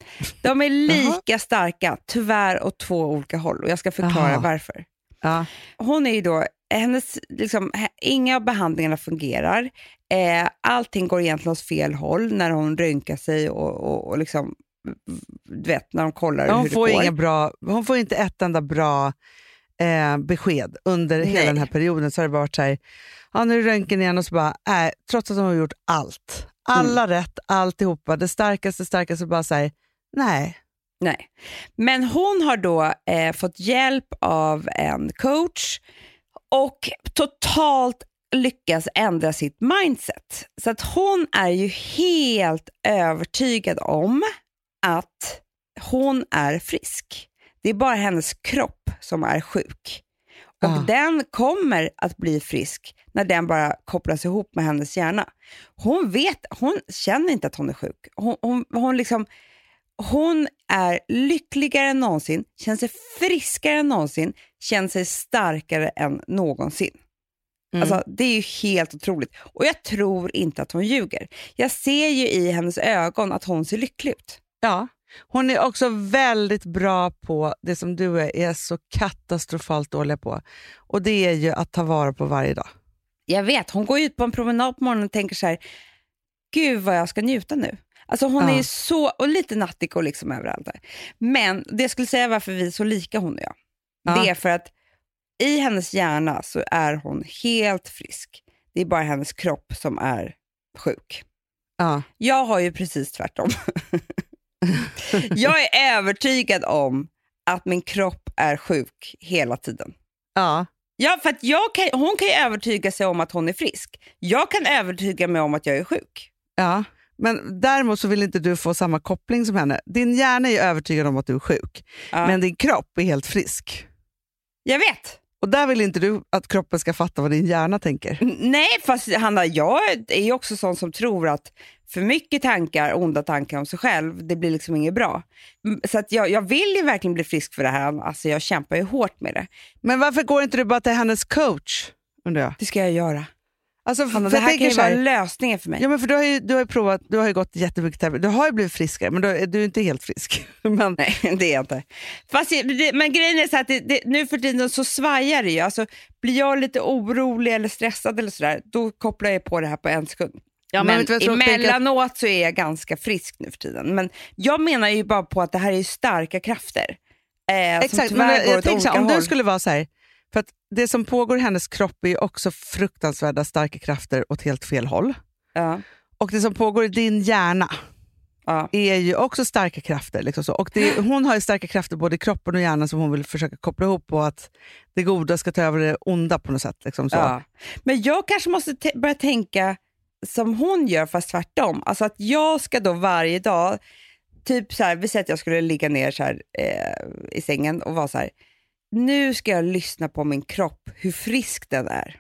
De är lika starka, tyvärr, åt två olika håll. Och jag ska förklara Aha. varför. Ja. Hon är ju då, hennes, liksom, inga av behandlingarna fungerar. Eh, allting går egentligen åt fel håll när hon röntgar sig och, och, och liksom, du vet, när de kollar Ja, hon hur det får går. inga bra, hon får inte ett enda bra eh, besked under Nej. hela den här perioden. Så har det bara varit så här, ja, nu är röntgen igen och så bara, äh, trots att hon har gjort allt. Alla mm. rätt, alltihopa. Det starkaste, starkaste bara säger nej. Nej. Men hon har då eh, fått hjälp av en coach och totalt lyckas ändra sitt mindset. Så att hon är ju helt övertygad om att hon är frisk. Det är bara hennes kropp som är sjuk. Och Ah. den kommer att bli frisk när den bara kopplas ihop med hennes hjärna. Hon vet, hon känner inte att hon är sjuk. Hon, hon, hon, liksom, hon är lyckligare än någonsin, känner sig friskare än någonsin, känner sig starkare än någonsin. Mm. Alltså, det är ju helt otroligt. Och jag tror inte att hon ljuger. Jag ser ju i hennes ögon att hon ser lycklig ut. Ja, hon är också väldigt bra på det som du är, är så katastrofalt dålig på. Och det är ju att ta vara på varje dag. Jag vet, hon går ut på en promenad på morgonen och tänker så här, gud vad jag ska njuta nu. Alltså hon Ja. är så, och lite nattig och liksom överallt där. Men det jag skulle säga varför vi är så lika hon och jag. Ja. Det är för att i hennes hjärna så är hon helt frisk. Det är bara hennes kropp som är sjuk. Ja. Jag har ju precis tvärtom. Jag är övertygad om att min kropp är sjuk hela tiden. Ja. Ja, för att jag kan, hon kan ju övertyga sig om att hon är frisk. Jag kan övertyga mig om att jag är sjuk. Ja, men däremot så vill inte du få samma koppling som henne. Din hjärna är ju övertygad om att du är sjuk, Ja. men din kropp är helt frisk. Jag vet. Och där vill inte du att kroppen ska fatta vad din hjärna tänker. N- Nej, fast Hanna, jag är ju också sån som tror att för mycket tankar, onda tankar om sig själv, det blir liksom inget bra. Mm, Så att jag, jag vill ju verkligen bli frisk för det här. Alltså jag kämpar ju hårt med det. Men varför går inte du bara till hennes coach, undrar jag? Det ska jag göra. Alltså, Hanna, för det jag här kan ju tänker så här- vara lösningen för mig. Ja, men för du har ju, du har ju provat, du har ju gått jättemycket terapi. Du har ju blivit friskare, men du, är- du är inte helt frisk. Men, Nej, det är jag inte. Fast, jag- det, men grejen är så att det, det, nu för tiden så svajar det ju. Alltså, blir jag lite orolig eller stressad eller sådär, då kopplar jag på det här på en sekund. Ja, men men vet du vad jag tror- emellanåt så är jag ganska frisk nu för tiden. Men jag menar ju bara på att det här är ju starka krafter. Eh, som exakt, tyvärr men går jag åt tänker så här, om olika du håll. skulle vara så här, för att det som pågår i hennes kropp är ju också fruktansvärda starka krafter åt helt fel håll. Ja, Och det som pågår i din hjärna ja. är ju också starka krafter. Liksom så. Och det, hon har ju starka krafter både i kroppen och hjärnan som hon vill försöka koppla ihop och att det goda ska ta över det onda på något sätt. Liksom så. Ja. Men jag kanske måste t- börja tänka som hon gör, fast tvärtom. Alltså att jag ska då varje dag, typ så här, vi säger att jag skulle ligga ner så här, eh, i sängen och vara så här, nu ska jag lyssna på min kropp, hur frisk den är.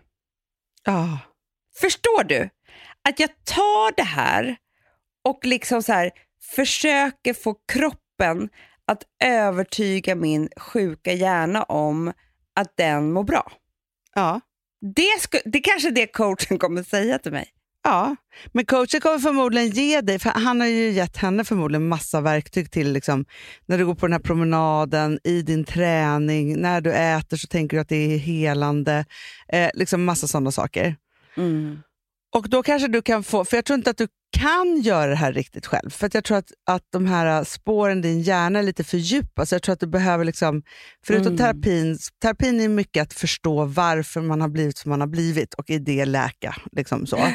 Ja. Förstår du? Att jag tar det här och liksom så här försöker få kroppen att övertyga min sjuka hjärna om att den mår bra. Ja. Det, sku- det kanske är det coachen kommer säga till mig. Ja, men coachen kommer förmodligen ge dig, för han har ju gett henne förmodligen massa verktyg till liksom, när du går på den här promenaden, i din träning, när du äter så tänker du att det är helande, eh, liksom massa sådana saker. Mm. Och då kanske du kan få, för jag tror inte att du kan göra det här riktigt själv, för att jag tror att, att de här spåren i din hjärna är lite för djupa, så jag tror att du behöver liksom, förutom Mm. terapin, terapin är mycket att förstå varför man har blivit som man har blivit och i det läka, liksom så.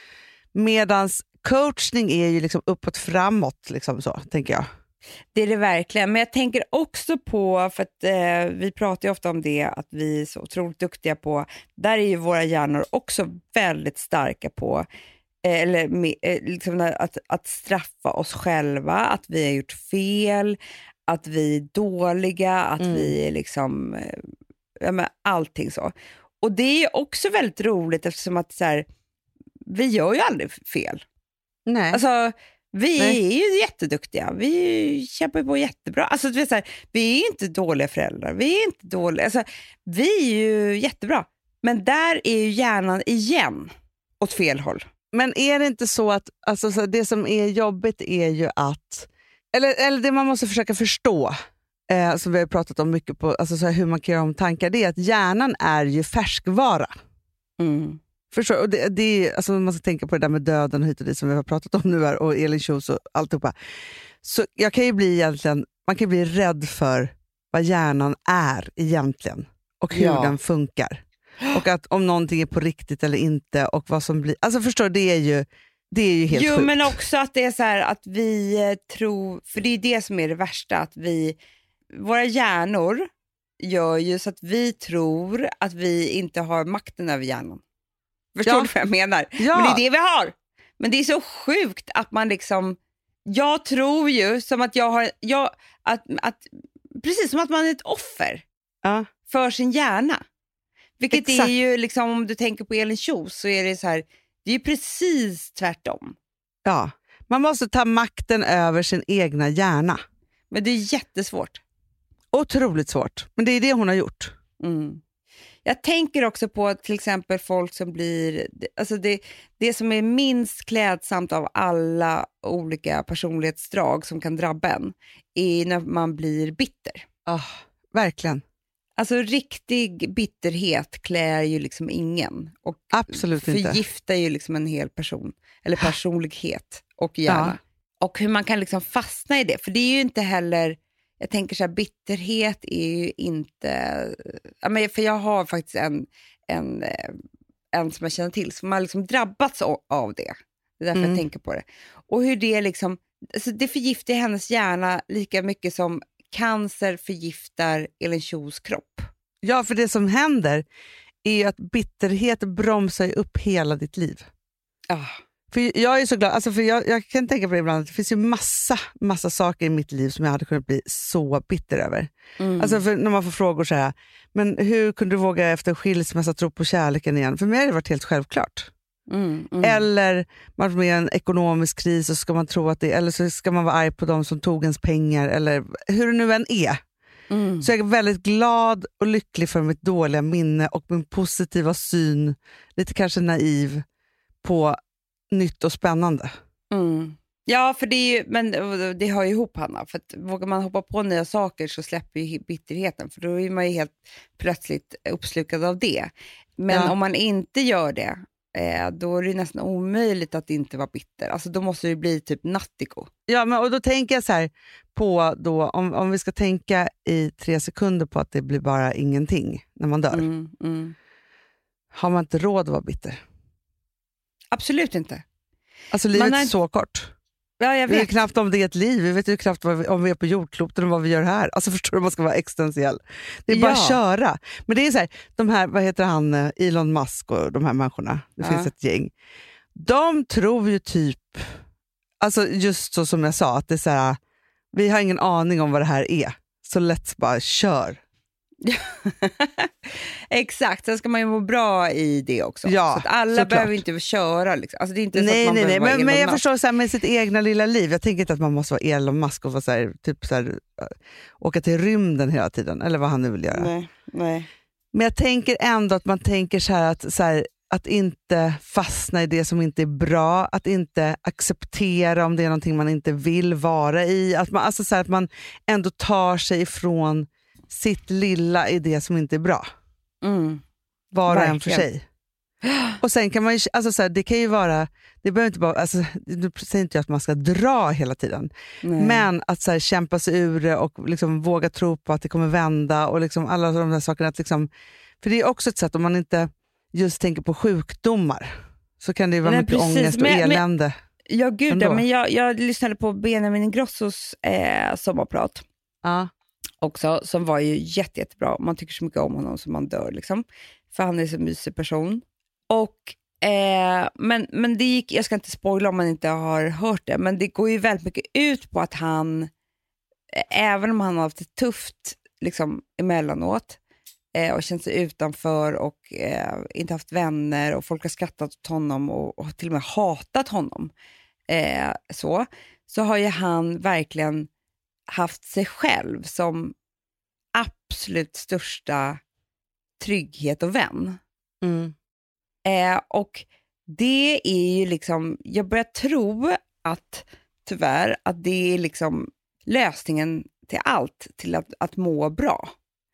Medans coachning är ju liksom uppåt framåt, liksom så, tänker jag. Det är det verkligen, men jag tänker också på, för att eh, vi pratar ju ofta om det, att vi är så otroligt duktiga på, där är ju våra hjärnor också väldigt starka på, eh, eller med, eh, liksom att, att straffa oss själva, att vi har gjort fel, att vi är dåliga, att Mm. vi är liksom, eh, ja, men allting så. Och det är ju också väldigt roligt eftersom att så här, vi gör ju aldrig fel. Nej. Alltså, vi Nej. är ju jätteduktiga. Vi kämpar på jättebra. Alltså, du vet, så här, vi är inte dåliga föräldrar. Vi är inte dåliga. Alltså, vi är ju jättebra. Men där är ju hjärnan igen åt fel håll. Men är det inte så att alltså, så det som är jobbigt är ju att Eller, eller det man måste försöka förstå, eh, som vi har pratat om mycket på, alltså så här, hur man kan göra om tankar, det är att hjärnan är ju färskvara. Mm. Förstår, och det, det är, alltså man ska tänka på det där med döden och hit och dit som vi har pratat om nu här, och Elin Schultz och alltihopa. Så jag kan ju bli egentligen, man kan bli rädd för vad hjärnan är egentligen och hur Ja. den funkar. Och att om någonting är på riktigt eller inte och vad som blir, alltså förstår, det är ju det är ju helt Jo, sjukt. men också att det är så här att vi eh, tror, för det är det som är det värsta, att vi, våra hjärnor gör ju så att vi tror att vi inte har makten över hjärnan. Förstår Ja. du vad jag menar? Ja. Men det är det vi har. Men det är så sjukt att man liksom, jag tror ju som att jag har, jag, att, att, precis som att man är ett offer Ja. för sin hjärna. Vilket Exakt. är ju liksom, om du tänker på Elin Schultz så är det så här, det är ju precis tvärtom. Ja, man måste ta makten över sin egna hjärna. Men det är jättesvårt. Otroligt svårt, men det är det hon har gjort. Mm. Jag tänker också på till exempel folk som blir, alltså det, det som är minst klädsamt av alla olika personlighetsdrag som kan drabba en är när man blir bitter. Oh, verkligen. Alltså riktig bitterhet klär ju liksom ingen och Absolut inte. förgiftar ju liksom en hel person eller personlighet och hjärna. Ja. Och hur man kan liksom fastna i det, för det är ju inte heller, jag tänker så här, bitterhet är ju inte, ja, men för jag har faktiskt en, en, en som jag känner till som har liksom drabbats av det. Det är därför Mm. jag tänker på det. Och hur det liksom, alltså det förgiftar hennes hjärna lika mycket som cancer förgiftar Elin Schultz kropp. Ja, för det som händer är ju att bitterhet bromsar ju upp hela ditt liv. Ah. För jag är så glad, alltså för jag, jag kan tänka på det ibland, det finns ju massa, massa saker i mitt liv som jag hade kunnat bli så bitter över. Mm. Alltså för när man får frågor så här, men hur kunde du våga efter skilsmässa tro på kärleken igen? För mig har det varit helt självklart. Mm, mm. Eller man är med i en ekonomisk kris och ska man tro att det, eller så ska man vara arg på dem som tog ens pengar, eller hur det nu än är. Mm. Så jag är väldigt glad och lycklig för mitt dåliga minne och min positiva syn, lite kanske naiv, på nytt och spännande. Mm. Ja, för det är ju, men det hör ju ihop, Hanna, för att vågar man hoppa på nya saker så släpper ju bitterheten, för då är man ju helt plötsligt uppslukad av det. Men Ja. om man inte gör det, eh, då är det nästan omöjligt att inte vara bitter. Alltså då måste det bli typ nattiko. Ja, men och då tänker jag så här på då, om, om vi ska tänka i tre sekunder på att det blir bara ingenting när man dör. Mm, mm. Har man inte råd att vara bitter? Absolut inte. Alltså livet Man har är inte- så kort. Ja, jag Vi vet vet. knappt om det är ett liv. Vi vet ju knappt vad vi, om vi är på jordkloten och vad vi gör här. Alltså förstår du, om man ska vara existentiell. Det är bara Ja. att köra. Men det är så här, de här, vad heter han, eh, Elon Musk och de här människorna. Det Ja. finns ett gäng. De tror ju typ, alltså just så som jag sa, att det är så här, vi har ingen aning om vad det här är. Så let's bara kör. Exakt, sen ska man ju må bra i det också. Ja, så att alla såklart. behöver inte köra. Liksom. Alltså, det är inte så Nej, att man nej, nej. behöver vara Men, men Elon jag Musk. förstår så här, med sitt egna lilla liv. Jag tänker inte att man måste vara Elon Musk och vara så här, typ så här, äh, åka till rymden hela tiden. Eller vad han nu vill göra. Nej, nej. Men jag tänker ändå att man tänker så här att, så här, att inte fastna i det som inte är bra. Att inte acceptera om det är någonting man inte vill vara i. Att man, alltså så här, att man ändå tar sig ifrån sitt lilla i det som inte är bra. Mm. Var och en för Verkligen. sig. Och sen kan man ju, alltså så här, det kan ju vara, det behöver inte bara, alltså, nu säger inte jag att man ska dra hela tiden, Nej. men att så här, kämpa sig ur det och liksom våga tro på att det kommer vända och liksom alla de där sakerna. Att liksom, för det är också ett sätt, om man inte just tänker på sjukdomar, så kan det ju vara Nej, mycket precis. ångest och Men- men- elände. Ja, gud, Ändå. ja, men jag, jag lyssnade på Benjamin Ingrossos eh, sommarprat Ja. också, som var ju jätte, jättebra. Man tycker så mycket om honom som man dör, liksom. För han är så mysig person. Och, eh, men, men det gick, jag ska inte spoila om man inte har hört det, men det går ju väldigt mycket ut på att han, eh, även om han har haft det tufft liksom, emellanåt, eh, och känt sig utanför och eh, inte haft vänner och folk har skrattat åt honom och, och till och med hatat honom, eh, så, så har ju han verkligen haft sig själv som absolut största trygghet och vän. Mm. Eh, och det är ju liksom, jag börjar tro att tyvärr att det är liksom lösningen till allt, till att, att må bra.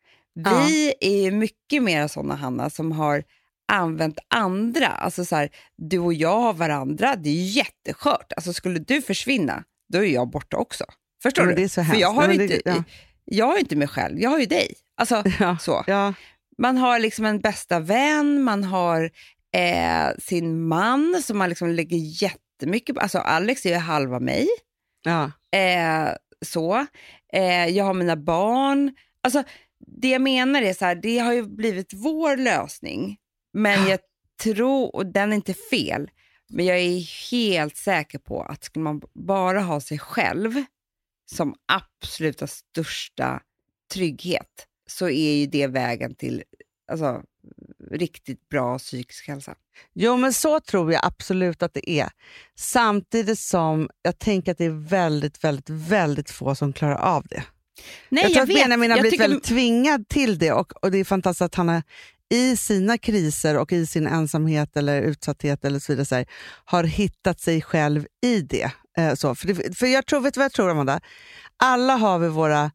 Vi ja. är ju mycket mer sådana, Hanna, som har använt andra. Alltså så här, du och jag har varandra, det är jätteskört. Alltså skulle du försvinna, då är jag borta också. Förstår ja, du? Det är så För jag har, Nej, inte, det, ja. jag har inte mig själv, jag har ju dig. Alltså ja. så. Ja. Man har liksom en bästa vän, man har eh, sin man som man liksom lägger jättemycket på. Alltså Alex är ju halva mig. Ja. Eh, så. Eh, jag har mina barn. Alltså det jag menar är så här, det har ju blivit vår lösning. Men jag tror, och den är inte fel, men jag är helt säker på att ska man bara ha sig själv som absoluta största trygghet, så är ju det vägen till alltså, riktigt bra psykisk hälsa. Jo, men så tror jag absolut att det är. Samtidigt som jag tänker att det är väldigt, väldigt, väldigt få som klarar av det. Nej, jag tror jag att vet. Benjamin har jag blivit tycker... väldigt tvingad till det, och, och det är fantastiskt att han har i sina kriser och i sin ensamhet eller utsatthet eller så vidare så här, har hittat sig själv i det. Eh, så. För, det, för jag tror, vet du vad jag tror, Amanda? Alla har vi våra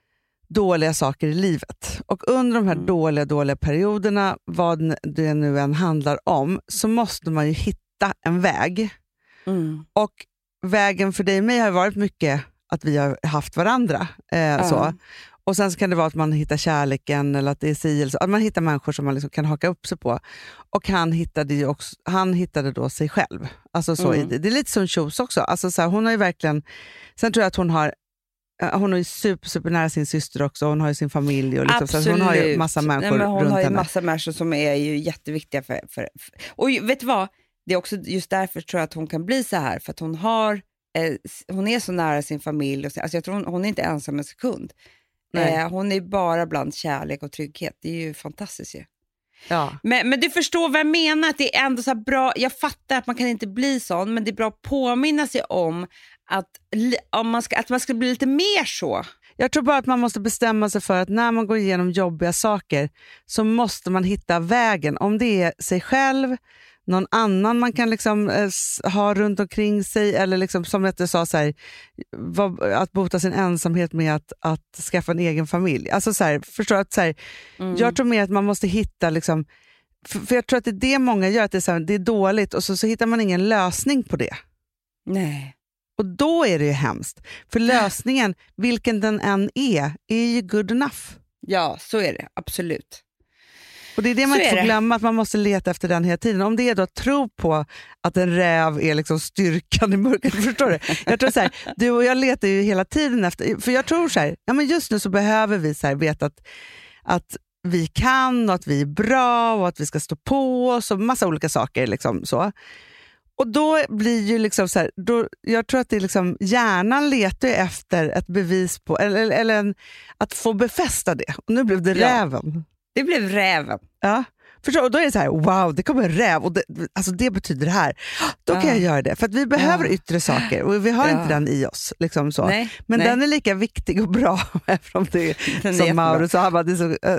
dåliga saker i livet. Och under de här mm. dåliga, dåliga perioderna, vad det nu än handlar om, så måste man ju hitta en väg. Mm. Och vägen för dig och mig har varit mycket att vi har haft varandra. Eh, mm. så. Och sen så kan det vara att man hittar kärleken eller att det är si eller så. Att man hittar människor som man liksom kan haka upp sig på. Och han hittade ju också, han hittade då sig själv. Alltså så mm. är det. Det är lite som Kjos också. Alltså så här, hon har ju verkligen, sen tror jag att hon har hon är ju super, super nära sin syster också. Hon har ju sin familj och liksom, så hon har ju massa människor. Nej, men hon runt har ju henne. massa människor som är ju jätteviktiga för, för, för. Och vet du vad? Det är också just därför tror jag att hon kan bli så här. För att hon har eh, hon är så nära sin familj. Och så, alltså jag tror hon, hon är inte ensam en sekund. Eh, hon är bara bland kärlek och trygghet. Det är ju fantastiskt ju. Ja. Men, men du förstår vad jag menar, att det är ändå så här bra. Jag fattar att man kan inte bli sån, men det är bra att påminna sig om att, om man ska, att man ska bli lite mer så. Jag tror bara att man måste bestämma sig för att när man går igenom jobbiga saker så måste man hitta vägen. Om det är sig själv, någon annan man kan liksom eh, ha runt omkring sig, eller liksom, som jag sa så här, vad, att bota sin ensamhet med att, att skaffa en egen familj. Alltså så här, förstår att så här, mm. jag tror mer att man måste hitta liksom, för, för jag tror att det är det många gör, att det är, så här, det är dåligt och så, så hittar man ingen lösning på det. Nej. Och då är det ju hemskt. För lösningen, vilken den än är, är ju good enough. Ja, så är det. Absolut. Och det är det man så inte får det. glömma, att man måste leta efter den hela tiden. Om det är då att tro på att en räv är liksom styrkan i mörkret, förstår du? Jag tror så här, du och jag letar ju hela tiden efter, för jag tror så här, ja men just nu så behöver vi så här veta att, att vi kan och att vi är bra och att vi ska stå på oss och massa olika saker liksom så. Och då blir ju liksom så här, då, jag tror att det är liksom, hjärnan letar efter ett bevis på, eller, eller en, att få befästa det. Och nu blev det ja. räven. Det blev räven. Ja, förstår, och då är det så här, wow, det kommer en räv och det, alltså det betyder det här. Då kan ja. jag göra det, för att vi behöver ja. yttre saker och vi har ja. inte den i oss. Liksom så. Nej, men nej. den är lika viktig och bra, även om det är den som är Maurus. Så, uh,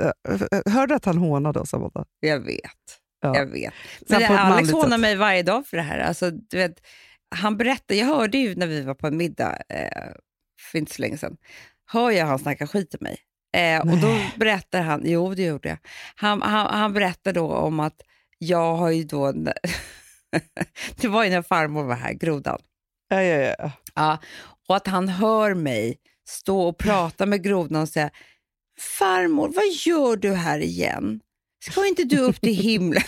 uh, hörde att han hånade oss? Jag vet. Ja. Jag vet. Men det, Alex hånar mig varje dag för det här. Alltså, du vet, han berättade, jag hörde ju när vi var på en middag eh, för inte så länge sedan, hör jag han snacka skit till mig. Eh, och då berättar han, jo det gjorde jag. Han, han, han berättar då om att jag har ju då, det var ju när farmor var här, grodan. Ja, ja, ja. Ja, och att han hör mig stå och prata med grodan och säga, farmor, vad gör du här igen? Ska inte du upp till himlen?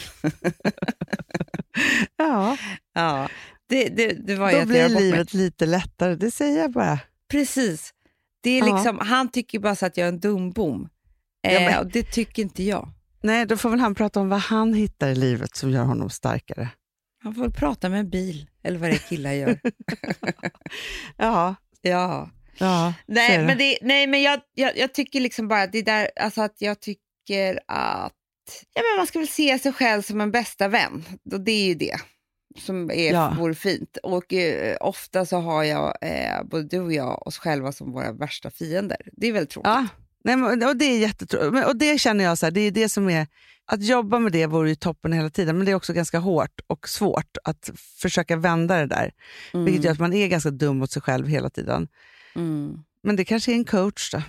ja. Ja, det, det, det var då ju blir livet lite lättare, det säger jag bara. Precis. Det är liksom, ja. Han tycker bara så att jag är en dumbom. Eh, ja, men... och det tycker inte jag. Nej, då får väl han prata om vad han hittar i livet som gör honom starkare. Han får väl prata med en bil, eller vad det killar gör. ja. Ja. ja nej, men det, nej, men jag, jag, jag tycker liksom bara det där, alltså att jag tycker att ja, men man ska väl se sig själv som en bästa vän. Och det är ju det som är, ja. vore fint. Och eh, ofta så har jag, eh, både du och jag, oss själva som våra värsta fiender. Det är väl tråkigt. Ja, nej, men, och det är jättetråkigt. Och det känner jag så här, det är det som är, att jobba med det vore ju toppen hela tiden, men det är också ganska hårt och svårt att försöka vända det där. Mm. Vilket gör att man är ganska dum mot sig själv hela tiden. Mm. Men det kanske är en coach då.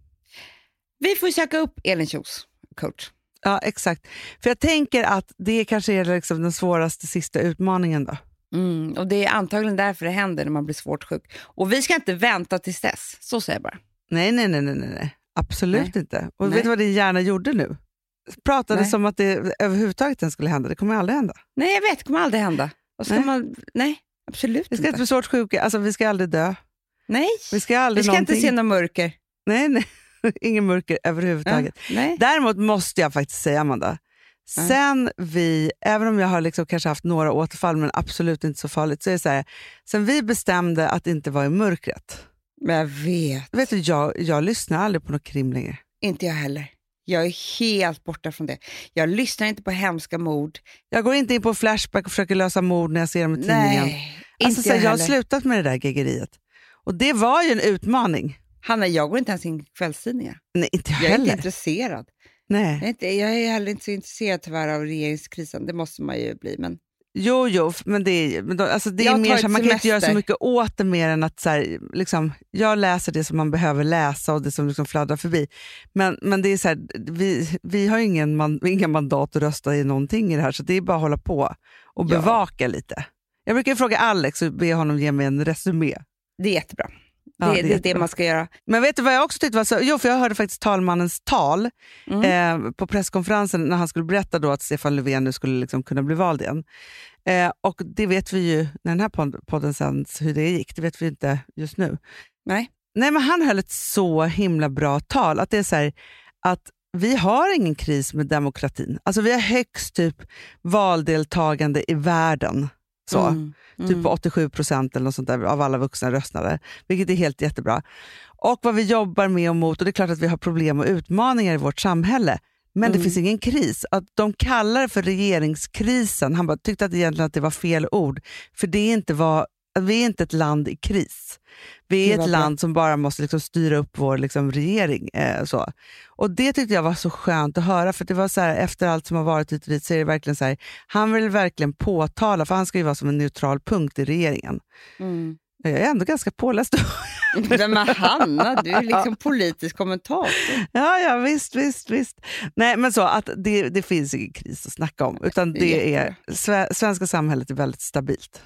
Vi får söka upp Elin Kjos coach. Ja, exakt. För jag tänker att det kanske är liksom den svåraste sista utmaningen då. Mm, och det är antagligen därför det händer när man blir svårt sjuk. Och vi ska inte vänta tills dess, så säger jag bara. Nej, nej, nej, nej, nej. Absolut nej. inte. Och nej. vet du vad din hjärna gjorde nu? Pratade nej. som att det överhuvudtaget inte skulle hända. Det kommer aldrig hända. Nej, jag vet. Det kommer aldrig hända. Och ska nej. Man, nej, absolut vi ska inte inte bli svårt sjuka. Alltså, vi ska aldrig dö. Nej, vi ska, aldrig vi ska någonting. inte se någon mörker. Nej, nej. Ingen mörker överhuvudtaget. Ja, nej. Däremot måste jag faktiskt säga, Amanda, ja. sen vi, även om jag har liksom kanske haft några återfall men absolut inte så farligt, så är det så här, sen vi bestämde att inte vara i mörkret. Men jag vet. Vet du, jag, jag lyssnar aldrig på något krim längre. Inte jag heller. Jag är helt borta från det. Jag lyssnar inte på hemska mord. Jag går inte in på Flashback och försöker lösa mord när jag ser dem i tidningen. Nej, alltså, inte så här, jag, jag har heller. slutat med det där geggeriet. Och det var ju en utmaning. Hanna, jag går inte ens in kvällstidningar. Nej, inte jag, jag är heller. inte intresserad. Nej. Jag är, inte, jag är heller inte så intresserad tyvärr av regeringskrisen. Det måste man ju bli. Men... Jo, jo, men det är, men då, alltså det är Jag mer tar så, ett man kan inte göra semester. så mycket åt det mer än att så här, liksom, jag läser det som man behöver läsa och det som liksom fladdrar förbi. Men, men det är så här, vi, vi har ju ingen man, inga mandat att rösta i någonting i det här, så det är bara att hålla på och Ja. bevaka lite. Jag brukar fråga Alex och be honom ge mig en resumé. Det är jättebra. Ja, det, det är det är det man ska göra. Men vet du vad jag också tyckte var så? Jo, för jag hörde faktiskt talmannens tal Mm. eh, på presskonferensen när han skulle berätta då att Stefan Löfven nu skulle liksom kunna bli vald igen. Eh, och det vet vi ju, när den här pod- podden sänds, hur det gick. Det vet vi inte just nu. Nej. Nej, men han höll ett så himla bra tal. Att det är så här, att vi har ingen kris med demokratin. Alltså vi har högst typ valdeltagande i världen. Så. Mm. Mm. Typ på åttiosju procent eller något sånt där av alla vuxna röstade. Vilket är helt jättebra. Och vad vi jobbar med och mot, och det är klart att vi har problem och utmaningar i vårt samhälle. Men Mm. det finns ingen kris. Att de kallar det för regeringskrisen. Han bara tyckte att egentligen att det var fel ord. För det är inte var, vi är inte ett land i kris. Vi är Det ett var land bra. som bara måste liksom styra upp vår liksom regering. Eh, så. Och det tyckte jag var så skönt att höra. För det var så här, efter allt som har varit hit och dit så är det verkligen så här, han vill verkligen påtala, för han ska ju vara som en neutral punkt i regeringen. Mm. Jag är ändå ganska påläst. Men Hanna, du är liksom politisk kommentator. Ja, ja, visst, visst, visst. Nej, men så att det, det finns ingen kris att snacka om. Utan det är, sve, svenska samhället är väldigt stabilt.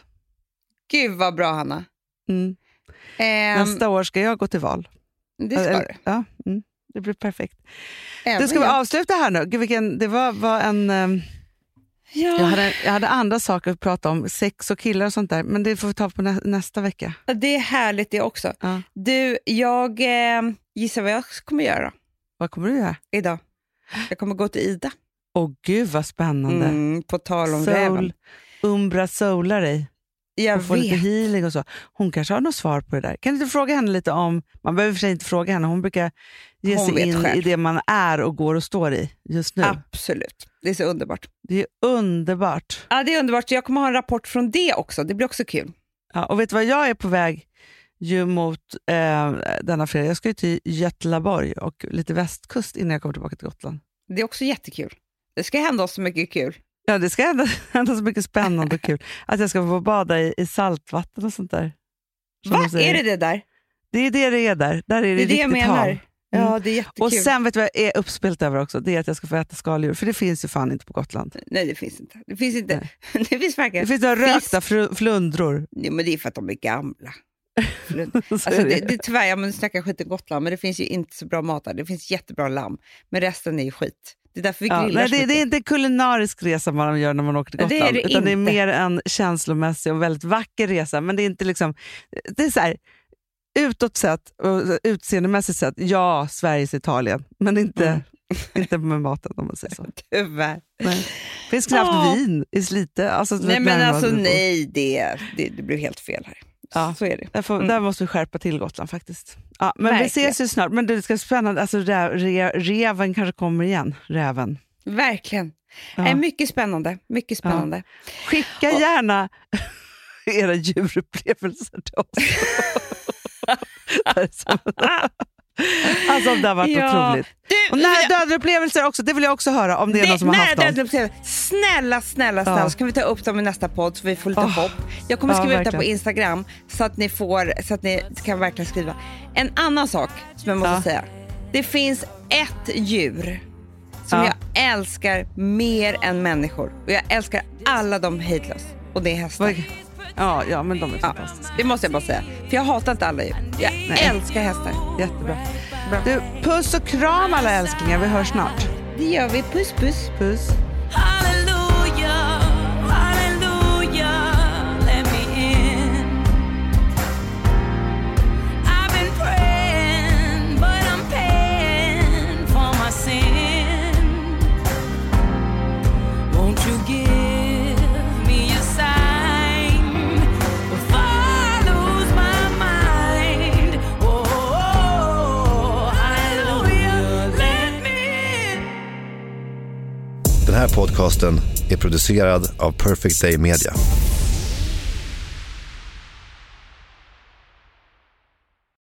Gud vad bra, Hanna. Mm. Ehm, Nästa år ska jag gå till val. Det ska Eller- du. Ja, mm, det blir perfekt. Även Du ska vi jag. avsluta här nu? Gud, vilken, det var, var en... ehm, Ja. Jag, hade, jag hade andra saker att prata om, sex och killar och sånt där. Men det får vi ta på nä, nästa vecka. Det är härligt det också. Ja. Du, jag eh, gissar vad jag kommer göra Vad kommer du göra? idag. Jag kommer gå till Ida. Åh gud vad spännande. Mm, på tal om Soul, räven. Umbra soular dig. Jag Och få lite vet. healing och så. Hon kanske har något svar på det där. Kan du inte fråga henne lite om, man behöver för sig inte fråga henne, hon brukar ge Hon sig vet in själv. i det man är och går och står i just nu. Absolut. Det är så underbart. Det är underbart. Ja, det är underbart. Så jag kommer ha en rapport från det också. Det blir också kul. Ja, och vet du vad, jag är på väg ju mot eh, denna fredag. Jag ska ju till Götlaborg och lite västkust innan jag kommer tillbaka till Gotland. Det är också jättekul. Det ska hända oss så mycket kul. Ja, det ska hända, hända så mycket spännande och kul. Att jag ska få bada i, i saltvatten och sånt där. Som Va? de säger. Är det det där? Det är det det är där. Där är det, Det är det jag riktigt menar. hav. Ja, det är jättekul. Och sen vet du vad jag är uppspelt över också? Det är att jag ska få äta skaldjur. För det finns ju fan inte på Gotland. Nej, det finns inte. Det finns inte. Det finns verkligen. Det finns några Fisk. rökta fr- flundror. Nej, men det är för att de är gamla. Så Alltså, är det, det är tyvärr, jag men snackar skit i Gotland, men det finns ju inte så bra mat där. Det finns jättebra lamm, men resten är ju skit. Det är därför vi Ja, grillar nej, så det, det mycket. är inte en kulinarisk resa man gör när man åker till Det Gotland. är det utan det är inte. mer en känslomässig och väldigt vacker resa. Men det är inte liksom, det är så här, utåt sett och utseendemässigt sett, ja, Sveriges Italien. Men inte, Mm. inte med maten om man säger så. Tyvärr. Nej. Det finns knappt Ja. vin i Slite. Alltså, du Nej, vet, men närmare alltså du bor. nej, det, det, det blev helt fel här. Ja. Så är det. Där, får, Mm. där måste vi skärpa till Gotland faktiskt. Ja, men Verkligen. vi ses ju snart. Men det ska bli spännande. Alltså, rä, re, reven kanske kommer igen. Räven. Verkligen. Ja. Nej, mycket spännande. Mycket spännande. Skicka Och- gärna era djurupplevelser till oss. Det är så- Alltså det har varit Ja. otroligt. Du, och nära jag- döda upplevelser också, det vill jag också höra om det är Det- någon som har nära haft dem. döda upplevelser. Snälla, snälla, snälla, Ja. så kan vi ta upp dem i nästa podd så vi får lite Oh. hopp. Jag kommer Ja, skriva ut det på verkligen. Instagram så att ni får, så att ni kan verkligen skriva. En annan sak som jag måste Ja. säga. Det finns ett djur som Ja. jag älskar mer än människor. Och jag älskar alla de hateless. Och det är hästar. Vad- Ja, ja, men de är Ja, fantastiska. det måste jag bara säga. För jag hatar inte alla djur. Jag Nej. älskar hästar. Jättebra. Du, puss och kram alla älsklingar, vi hörs snart. Det gör vi. Puss, puss. Puss. Hallelujah, hallelujah, let me in. I've been praying, but I'm paying for my sin. Won't you give me a sign before I lose my mind? Oh, hallelujah, let me in. Den här podcasten är producerad av Perfect Day Media.